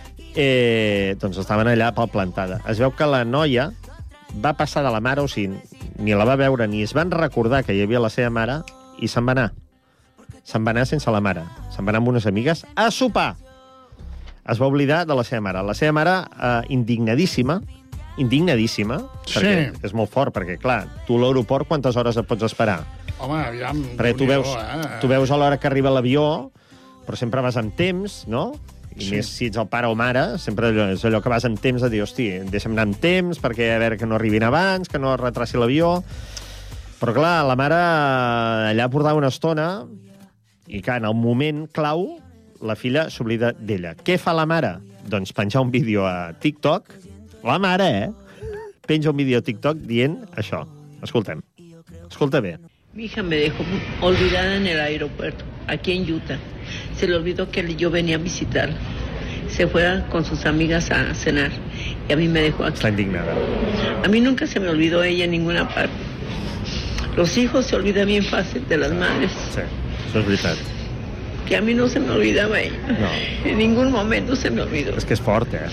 eh, doncs estaven allà palplantada. Es veu que la noia va passar de la mare, o sigui, ni la va veure ni es van recordar que hi havia la seva mare, i se'n va anar. Se'n va anar sense la mare. Se'n va anar amb unes amigues a sopar. Es va oblidar de la seva mare. La seva mare, eh, indignadíssima, indignadíssima, Sí. perquè és molt fort, perquè, clar, tu a l'aeroport quantes hores et pots esperar? Home, aviam... Perquè tu veus, eh? tu veus a l'hora que arriba l'avió, però sempre vas amb temps, no? I Sí. més si ets el pare o mare, sempre allò, és allò que vas amb temps a dir, hosti, deixa'm anar amb temps, perquè a veure que no arribin abans, que no es retraci l'avió... Però, clar, la mare allà portava una estona i, clar, en el moment clau, la filla s'oblida d'ella. Què fa la mare? Doncs penjar un vídeo a TikTok. La mare, eh? Penja un vídeo a TikTok dient això. Escoltem. Escolta bé. Mi hija me dejó olvidada en el aeropuerto, aquí en Utah. Se le olvidó que yo venía a visitarla. Se fue con sus amigas a cenar y a mí me dejó aquí. Està indignada. A mí nunca se me olvidó ella en ninguna parte. Los hijos se olvidan bien fácil de las madres. Sí, això és veritat. Que a mí no se me olvidaba ella. No. En ningún momento se me olvidó. És que és fort, eh?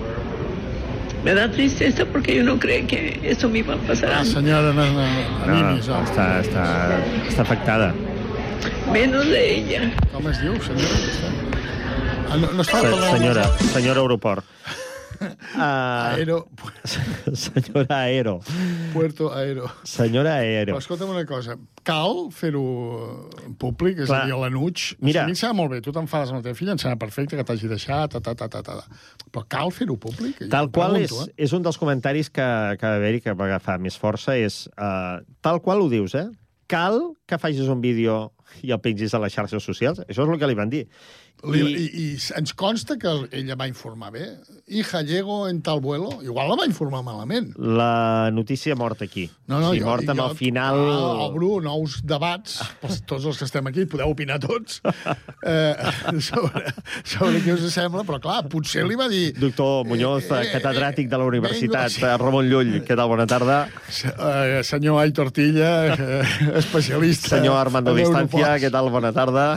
Me da tristeza porque yo no creía que eso me iba a pasar a Ah, mí. senyora, no, no, No, animis, no. està, està, està afectada. Menos de ella. Com es diu, senyora? Ah, no, no està Se, parlant- senyora, senyora aeroport. Uh, Aero. Senyora Aero. Puerto Aero. Senyora Aero. Però escolta'm una cosa, cal fer-ho en públic, és Clar. a dir, a l'anuig? Mira. A mi em sembla molt bé, tu t'enfades amb la teva filla, em sembla perfecte que t'hagi deixat, ta, ta, ta, ta, ta. Però cal fer-ho públic? Jo Tal em qual és, pregunto, eh? és un dels comentaris que, que va haver-hi que va agafar més força, és uh, tal qual ho dius, eh? Cal que facis un vídeo i el pengis a les xarxes socials? Això és el que li van dir. Li, i, i ens consta que ella va informar bé. Hija, llego en tal vuelo. Igual la va informar malament. La notícia morta aquí. No, no, sí, jo, morta amb jo, el final... Ah, obro nous debats, pels, tots els que estem aquí, podeu opinar tots, eh, sobre, sobre què us sembla, però clar, potser li va dir... Doctor Muñoz, eh, eh, catedràtic de la Universitat vengo... Ramon Llull, què tal? Bona tarda. Eh, senyor Ai Tortilla, eh, especialista... Senyor Armando en Distancia, aeroports. què tal? Bona tarda.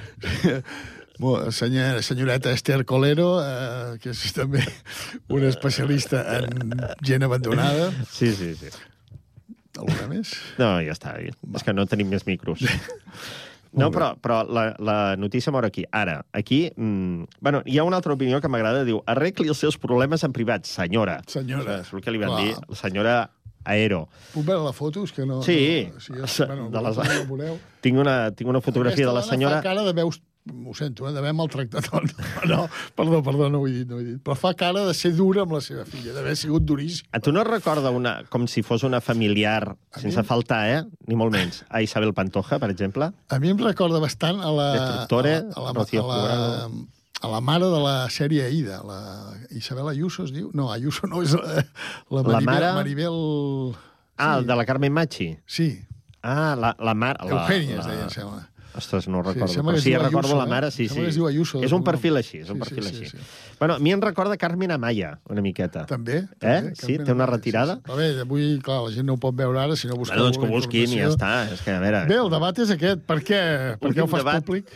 Senyor, senyoreta Esther Colero, eh, que és també una especialista en gent abandonada. Sí, sí, sí. Alguna més? No, ja està. És que no tenim més micros. No, però, però la, la notícia mor aquí. Ara, aquí... Mmm, bueno, hi ha una altra opinió que m'agrada. Diu, arregli els seus problemes en privat, senyora. Senyora. És el que li van Clar. dir. La senyora Aero. Puc veure la foto? És que no... Sí. No, si és, bueno, de les... no voleu. Tinc una, tinc una fotografia de la senyora... Aquesta dona fa cara de veus... Ho sento, eh, d'haver maltractat. No, no, perdó, perdó, no ho he dit, no ho he dit. Però fa cara de ser dura amb la seva filla, d'haver sigut duríssim. A tu no et recorda una, com si fos una familiar, a sense mi... faltar, eh? Ni molt menys. A Isabel Pantoja, per exemple? A mi em recorda bastant a la... Destructore, a la, a la, Rocío a la, a la mare de la sèrie Aida, la Isabel Ayuso es diu? No, Ayuso no, és la, la, Maribel, la mare... Maribel... Ah, sí. De la Carmen Machi? Sí. Ah, la, la mare... Eugènia, la, es deia, em sembla. Ostres, no ho recordo. Sí, però sí, recordo Ayuso, la mare, sí, eh? sí. Es diu Ayuso, és un perfil així, és un sí, perfil sí, així. Sí, sí. Bueno, a mi em recorda Carmen Amaya, una miqueta. També. Eh? també Sí, té una retirada. Sí, sí. Però bé, avui, clar, la gent no ho pot veure ara, si no busqueu bueno, doncs que ho busquin i ja està. És que, a veure... Bé, el debat és aquest. Per què? Per què ho fas debat... públic?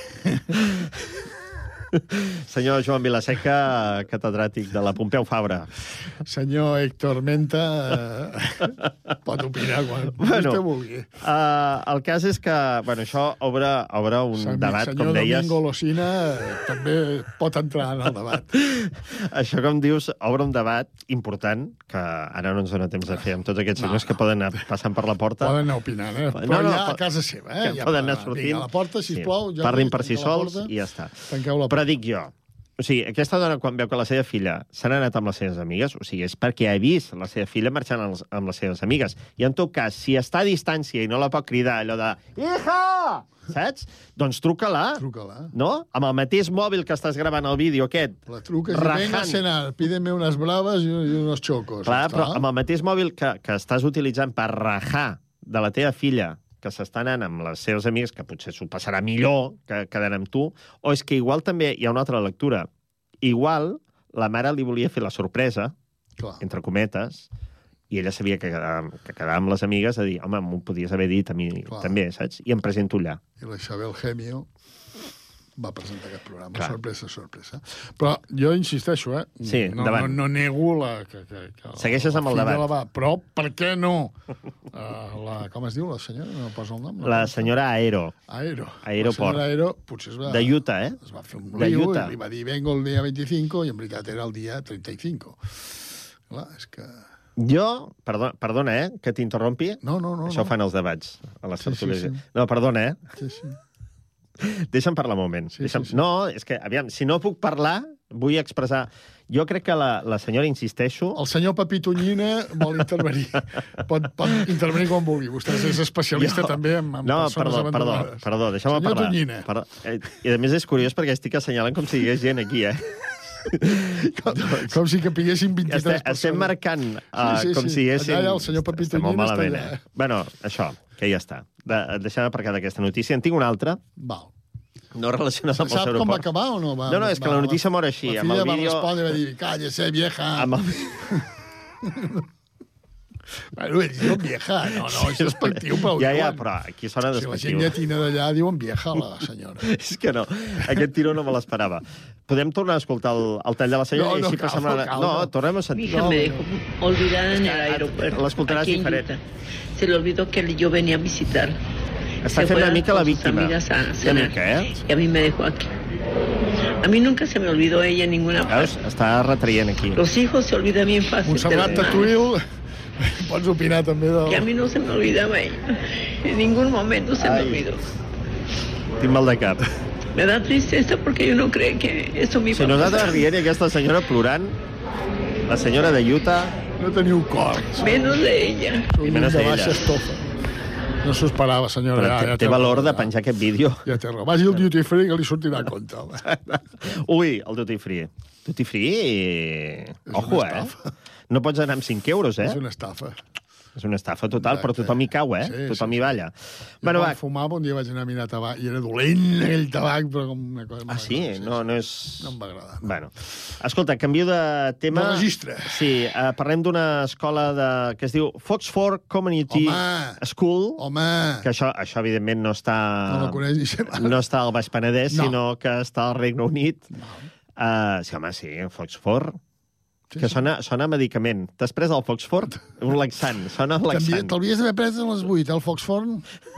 Senyor Joan Vilaseca, catedràtic de la Pompeu Fabra. Senyor Héctor Menta, eh, pot opinar quan bueno, vostè vulgui. Uh, el cas és que, bueno, això obre, obre un Senyor, debat, senyor com deies... Domingo Losina eh, també pot entrar en el debat. Això, com dius, obre un debat important, que ara no ens dona temps de fer amb tots aquests senyors no, no. que poden anar passant per la porta. Poden anar opinant, eh? Però no, no, ja a casa seva, eh? Que ja poden anar sortint. Vinga, a la porta, sisplau. Sí. Ja parlin per si sols i ja està. Tanqueu la porta. Però dic jo, o sigui, aquesta dona, quan veu que la seva filla s'ha anat amb les seves amigues, o sigui, és perquè ha vist la seva filla marxant amb, amb les seves amigues. I, en tot cas, si està a distància i no la pot cridar allò de «Hija!», saps? Doncs truca-la. Truca-la. No? Amb el mateix mòbil que estàs gravant el vídeo aquest. La truques i venga a cenar, pídeme unes braves i, i unos chocos. Clar, però amb el mateix mòbil que, que estàs utilitzant per rajar de la teva filla que s'està anant amb les seves amigues, que potser s'ho passarà millor que quedant amb tu, o és que igual també hi ha una altra lectura. Igual la mare li volia fer la sorpresa, clar, entre cometes, i ella sabia que quedava, que quedava amb les amigues a dir, home, m'ho podies haver dit a mi clar. També, saps? I em presento allà. I la Isabel Gemio va presentar aquest programa. Clar. Sorpresa, sorpresa. Però jo insisteixo, eh? Sí, no, no, no nego la... Que, que, que segueixes amb el debat. Va, però per què no? Uh, la, com es diu la senyora? No posa el nom. No? La senyora Aero. Aero. Aeroport. La senyora Aero potser es va... De Utah, eh? Es va fer un lío i li va dir vengo el dia veinticinco i en veritat era el dia treinta y cinco. Clar, és que... Jo, perdona, perdona eh, que t'interrompi. No, no, no. Això no. fan els debats a les sí, tertúlies. Sí, sí. No, perdona, eh? Sí, sí. Deixa'm parlar un moment. Sí, Deixa'm... sí, sí. No, és que, aviam, si no puc parlar, vull expressar... Jo crec que la, la senyora, insisteixo... El senyor Pepito Nyina vol intervenir. Pot, pot intervenir quan vulgui. Vostè és especialista jo... també en, en no, persones perdó, abandonades. Perdó, perdó, deixa'm senyor parlar. Tonyina. Perdó. Eh, I a més és curiós perquè estic assenyalant com si hi hagués gent aquí, eh? com, com si que piguessin vint-i-tres estem, persones. Estem marcant uh, sí, sí, com sí. si hi haguessin... Allà el senyor Pepito Nyina està malament, allà. Eh? Bueno, això, que ja està. De, deixem aparcar d'aquesta notícia. En tinc una altra. Val. No relacionada amb els aeroports. Sap com va acabar o no? Va, no, no, és que va, la notícia mor així. La amb filla el vídeo... va respondre i va dir, cállese, vieja. Amb el... Bueno, ells diuen vieja. No, no, és despectiu, però ja, ja, però aquí sona despectiu. Si la gent llatina d'allà diuen vieja, la senyora. És que no, aquest tiro no me l'esperava. Podem tornar a escoltar el, el tall de la senyora? No, no, i així cal, no, cal, no, no. tornem a sentir. Mi hija me dejó olvidada en el aeropuerto. L'escoltaràs aquí en diferent. Utah. Se le olvidó que yo venía a visitar. Està se fent una fue mica la con sus víctima. amigas a cenar. Mica, eh? Y a mí me dejó aquí. A mí nunca se me olvidó ella en ninguna parte. Veus? Està retraient aquí. Los hijos se olvidan bien fácil. Montserrat Tatuil, pots opinar també del... Que a mí no se me olvidaba ella. En ningún momento se Ai. me olvidó. Tinc mal de cap. Me da tristeza porque yo no creo que eso me iba Si a nosaltres pasar. rient i aquesta senyora plorant, la senyora de Utah... No teniu cor. Menos de ella. I menys de d'ella. baixa estofa. No s'ho esperava, senyora. Però ja, té, ja té valor raó, de ja. penjar aquest vídeo. Ja té raó. Vagi al duty free que li sortirà a compte. home. Ui, el duty free. Duty free... Ojo, eh? No pots anar amb cinc euros, eh? És una estafa. És una estafa total, però tothom hi cau, eh? Sí, tothom sí, hi balla. Jo Bueno, va. quan fumava, un dia vaig anar a mirar tabac i era dolent aquell tabac, però com una cosa... Ah, sí? No, no és... No em va agradar. Bueno. Escolta, canvio de tema... De registre. Sí, uh, parlem d'una escola de... que es diu Foxford Community Home. School. Home! Que això, això evidentment, no està... No la coneix ni seva. No està al Baix Penedès, No. sinó que està al Regne Unit. No. Uh, sí, home, sí, Foxford... Sí, que sí. sona, sona a medicament. T'has pres el Foxford? Un laxant, sona a laxant. T'hauries d'haver pres a les vuit, el Foxford?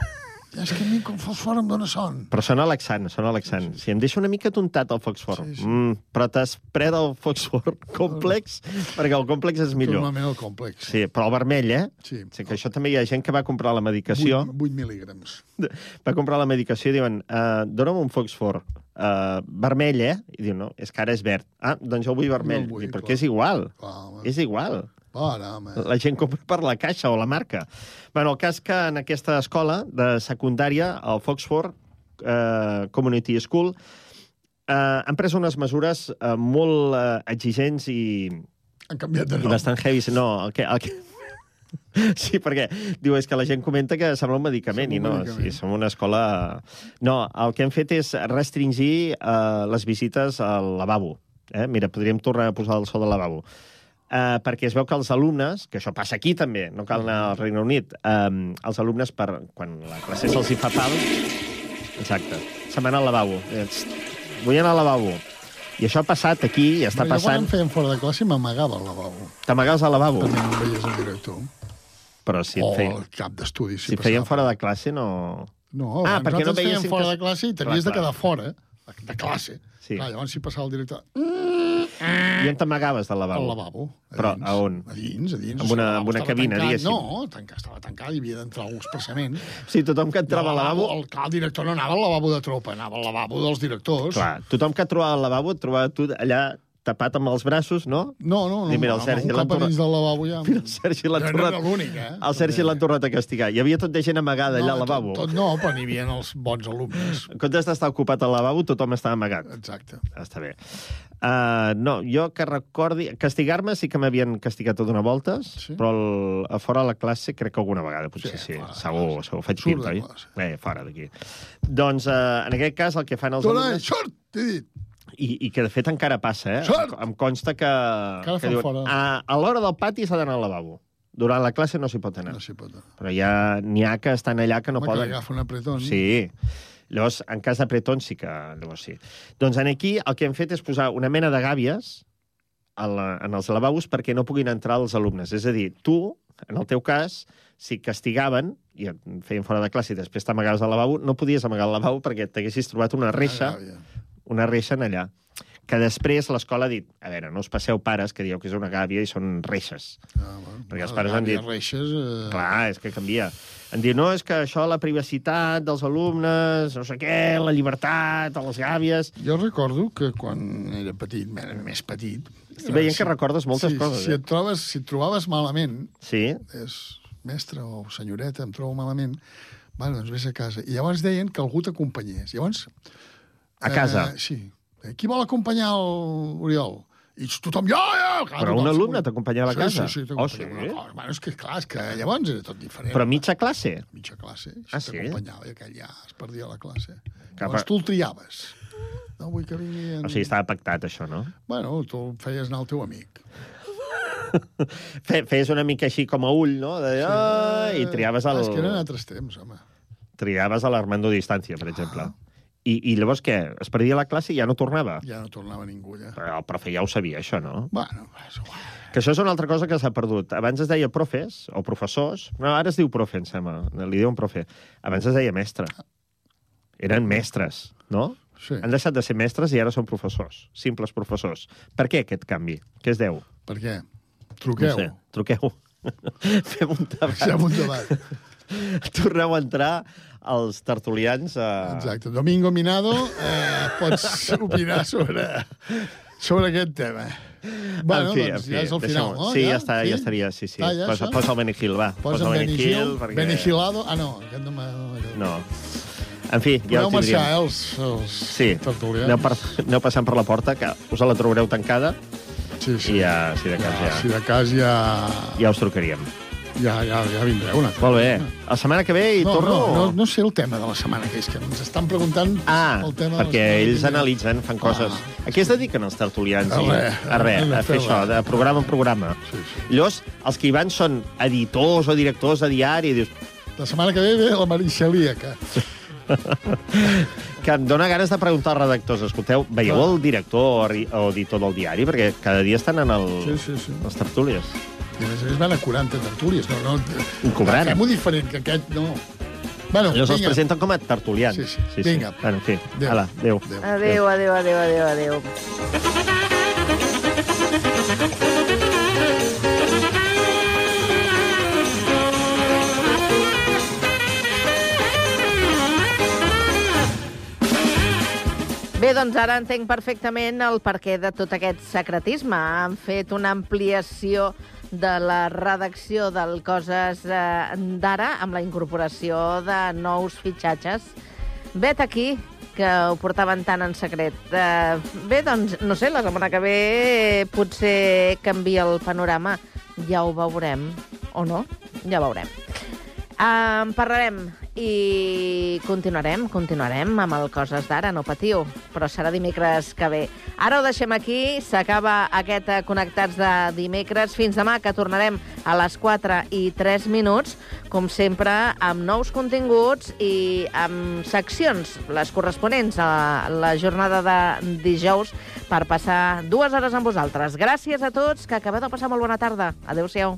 És que a mi el fosfor em dóna son. Però sona laxant, sona laxant. Sí, sí. Si em deixa una mica tontat el fosfor. Sí, sí. Mm, però t'has pres el fosfor complex, perquè el complex és millor. Normalment el complex. Sí, però el vermell, eh? Sí. sí que això també hi ha gent que va comprar la medicació... vuit mil·lígrams. Va comprar la medicació i diuen, uh, dona'm un fosfor uh, vermell, eh? I diu, no, és que ara és verd. Ah, doncs jo vull vermell. No vull, Dic, perquè és igual. Clar, és igual. Para, la gent compra per la caixa o la marca. Bueno, el cas que en aquesta escola de secundària, el Foxford eh, Community School, eh, han pres unes mesures eh, molt eh, exigents i, han canviat de nom. I bastant heavy. No, el que... El que... Sí, perquè diu, és que la gent comenta que sembla un medicament, som un i no, medicament. Sí, som una escola... No, el que hem fet és restringir eh, les visites al lavabo. Eh? Mira, podríem tornar a posar el so del lavabo. Uh, perquè es veu que els alumnes, que això passa aquí també, no cal anar al Regne Unit, um, els alumnes, per, quan la classe se'ls hi fa pal, exacte, se'n van al lavabo. Vull anar al lavabo. I això ha passat aquí, i està Però passant... Jo quan em feien fora de classe m'amagava al lavabo. T'amagaves al lavabo? També no em veies el director. Però si o feien... el cap d'estudi. Si, si feien fora de classe, no... No, ah, perquè no feien fora que... de classe i t'havies de quedar fora, de classe. Sí. Clar, llavors si passava el director... I on t'amagaves del lavabo? Al lavabo. A Però dins, a on? A dins, a dins. Amb una, amb una cabina, tancat, diguéssim. No, tancat, estava tancat, hi havia d'entrar algú expressament. Sí, tothom que entrava al lavabo... El, clar, el director no anava al lavabo de tropa, anava al lavabo dels directors. Clar, tothom que et trobava al lavabo et trobava tu allà tapat amb els braços, no? No, no, no. I mira, el Sergi un cap a dins del lavabo ja... Mira, el Sergi l'ha no, tornat... No era l'únic, eh? El Sergi l'ha tornat a castigar. Hi havia tot de gent amagada allà no, al lavabo. Tot, tot no, però n'hi havia els bons alumnes. En comptes d'estar ocupat al lavabo, tothom estava amagat. Exacte. Està bé. Uh, no, jo que recordi... Castigar-me sí que m'havien castigat tot una voltes, sí? Però el, a fora de la classe crec que alguna vegada, potser sí. sí. Segur, segur. Faig pinta, oi? Eh, fora d'aquí. Doncs, uh, en aquest cas, el que fan els Dona, alumnes... Sort, t'he dit! I, I que, de fet, encara passa, eh? Sort! Em consta que... Encara que diuen, fora. A, a l'hora del pati s'ha d'anar al lavabo. Durant la classe no s'hi pot anar. No s'hi pot anar. Però ja n'hi ha que estan allà que no Home, poden... que agafa un apretón. Sí. Llavors, en cas d'apretón sí que... Llavors sí. Doncs aquí el que hem fet és posar una mena de gàbies en els lavabos perquè no puguin entrar els alumnes. És a dir, tu, en el teu cas, si castigaven i et feien fora de classe i després t'amagaves al lavabo, no podies amagar al lavabo perquè t'haguessis trobat una reixa, una reixa en allà. Que després l'escola ha dit, a veure, no us passeu pares, que dieu que és una gàbia i són reixes. Ah, bueno, perquè els pares han dit... Reixes, eh... Clar, és que canvia. Han dit, no, és que això, la privacitat dels alumnes, no sé què, la llibertat, les gàbies... Jo recordo que quan era petit, més petit... Estic veient que recordes moltes sí, coses, si eh? et trobes, si et trobaves malament, sí? és mestre o senyoreta, em trobo malament, bueno, doncs vés a casa. I llavors deien que algú t'acompanyés. Llavors... A casa? Eh, sí. Qui vol acompanyar l'Oriol? I tothom, ja, ja! Clar, però tothom, un alumne t'acompanyava a casa? Sí, sí, sí. Oh, sí? Bueno, és que, clar, és que llavors era tot diferent. Però mitja classe? Mitja classe. Ah, sí? T'acompanyava i aquell ja es perdia la classe. Cap Llavors tu el triaves. No vull que vingui... En... O sigui, estava pactat, això, no? Bueno, tu feies anar el teu amic. Feies una mica així com a ull, no? De... Sí. Ah, i triaves el... Ah, és que eren altres temps, home. Triaves a l'Armando Distància, per exemple. Ah. I, I llavors què? Es perdia la classe i ja no tornava? Ja no tornava ningú, ja. Però el profe ja ho sabia, això, no? Bueno, és igual. Que això és una altra cosa que s'ha perdut. Abans es deia profes o professors. No, ara es diu profe, em sembla. Li diuen profe. Abans es deia mestre. Eren mestres, no? Sí. Han deixat de ser mestres i ara són professors. Simples professors. Per què aquest canvi? Què es deu? Per què? Truqueu. No sé, truqueu. Fem un debat. Fem un debat. Torneu a entrar els tertulians a... Exacte. Domingo Minado, eh, pots opinar sobre, sobre aquest tema. Bueno, en fi, doncs en fi, ja és el final, no? Sí, ja, ja està, sí? ja estaria, sí, sí. Ah, ja, posa, posa el Benny Hill, va. Posa, posa el Benny Hill. Perquè... Benny Hillado. Ah, no, aquest no m'ha... No. En fi, ja Podeu ho tindríem. marxar, eh, els, els sí. tertulians. Aneu, per, aneu passant per la porta, que us la trobareu tancada. Sí, sí. I ja, si de cas, ja... ja... Si de cas, ja... Ja us trucaríem. Ja, ja, ja vindreu una. Molt bé. La setmana que ve hi no, torno... No, no, no sé el tema de la setmana que és, que ens estan preguntant ah, el tema perquè ells analitzen, fan coses... Ah. A què es dediquen els tertulians? A res. A res, a, a fer això, de programa en programa. Sí, sí. Llavors, els que hi van són editors o directors de diari, i dius... La setmana que ve ve la Marixelia, que... que em dóna ganes de preguntar als redactors. Escolteu, veieu el director o editor del diari? Perquè cada dia estan en el... sí, sí, sí. les tertúlies. I a més a més van a quaranta tertúlies. No, no, cobrant. Fem-ho diferent, que aquest no. Bueno, Ells els vinga. presenten com a tertulians. Sí, sí. Vinga. Bueno, en fi, Adéu. ala, adéu. Adéu, adéu, adéu, adéu, adéu. Bé, doncs ara entenc perfectament el perquè de tot aquest secretisme. Han fet una ampliació de la redacció del Coses eh, d'Ara amb la incorporació de nous fitxatges. Vet aquí, que ho portaven tant en secret. Eh, bé, doncs, no sé, la setmana que ve eh, potser canvia el panorama. Ja ho veurem, o no? Ja veurem. En parlarem i continuarem, continuarem amb el Coses d'Ara, no patiu, però serà dimecres que ve. Ara ho deixem aquí, s'acaba aquest Connectats de dimecres. Fins demà, que tornarem a les quatre i tres minuts, com sempre, amb nous continguts i amb seccions, les corresponents a la jornada de dijous, per passar dues hores amb vosaltres. Gràcies a tots, que acabeu de passar molt bona tarda. Adéu-siau.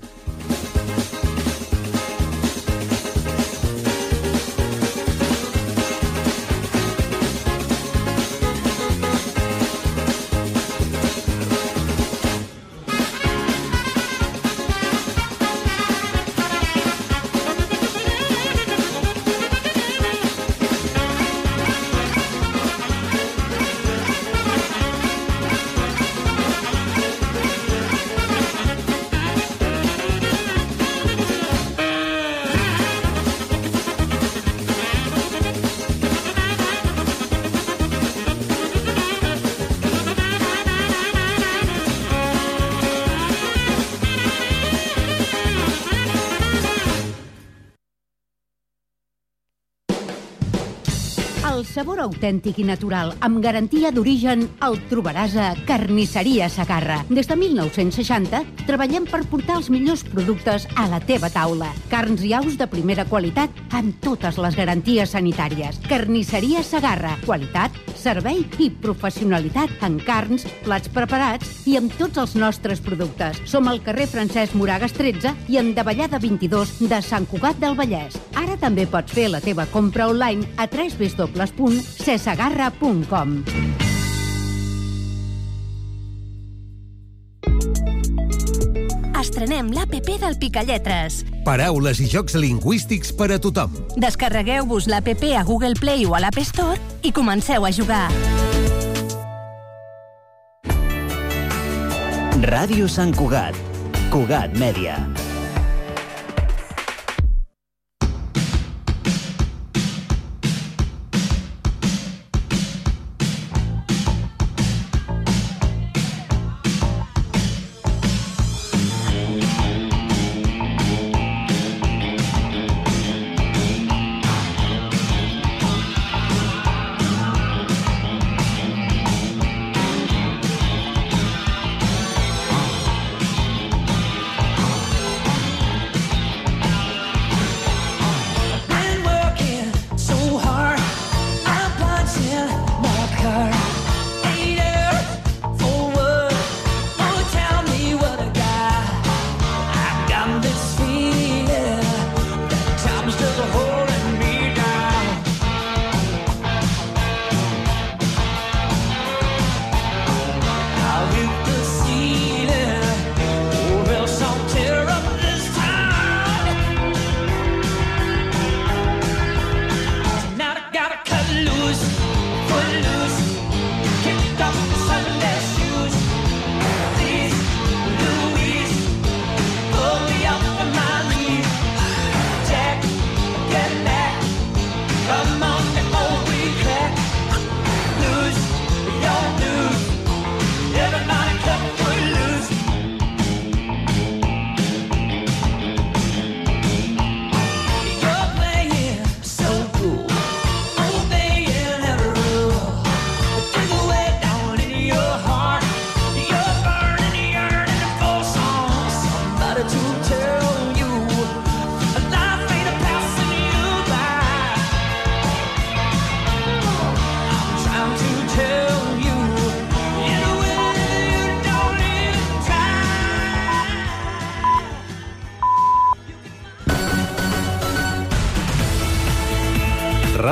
El sabor autèntic i natural, amb garantia d'origen, el trobaràs a Carnisseria Segarra. Des de mil nou-cents seixanta treballem per portar els millors productes a la teva taula. Carns i aus de primera qualitat amb totes les garanties sanitàries. Carnisseria Segarra. Qualitat, servei i professionalitat en carns, plats preparats i amb tots els nostres productes. Som al carrer Francesc Moragas tretze i en Davallada vint-i-dos de Sant Cugat del Vallès. Ara també pots fer la teva compra online a w w w punt cesegarra punt com. Estrenem l'A P P del Picalletres. Paraules i jocs lingüístics per a tothom. Descarregueu-vos l'A P P a Google Play o a l'App Store i comenceu a jugar. Ràdio Sant Cugat. Cugat Mèdia.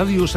Ràdio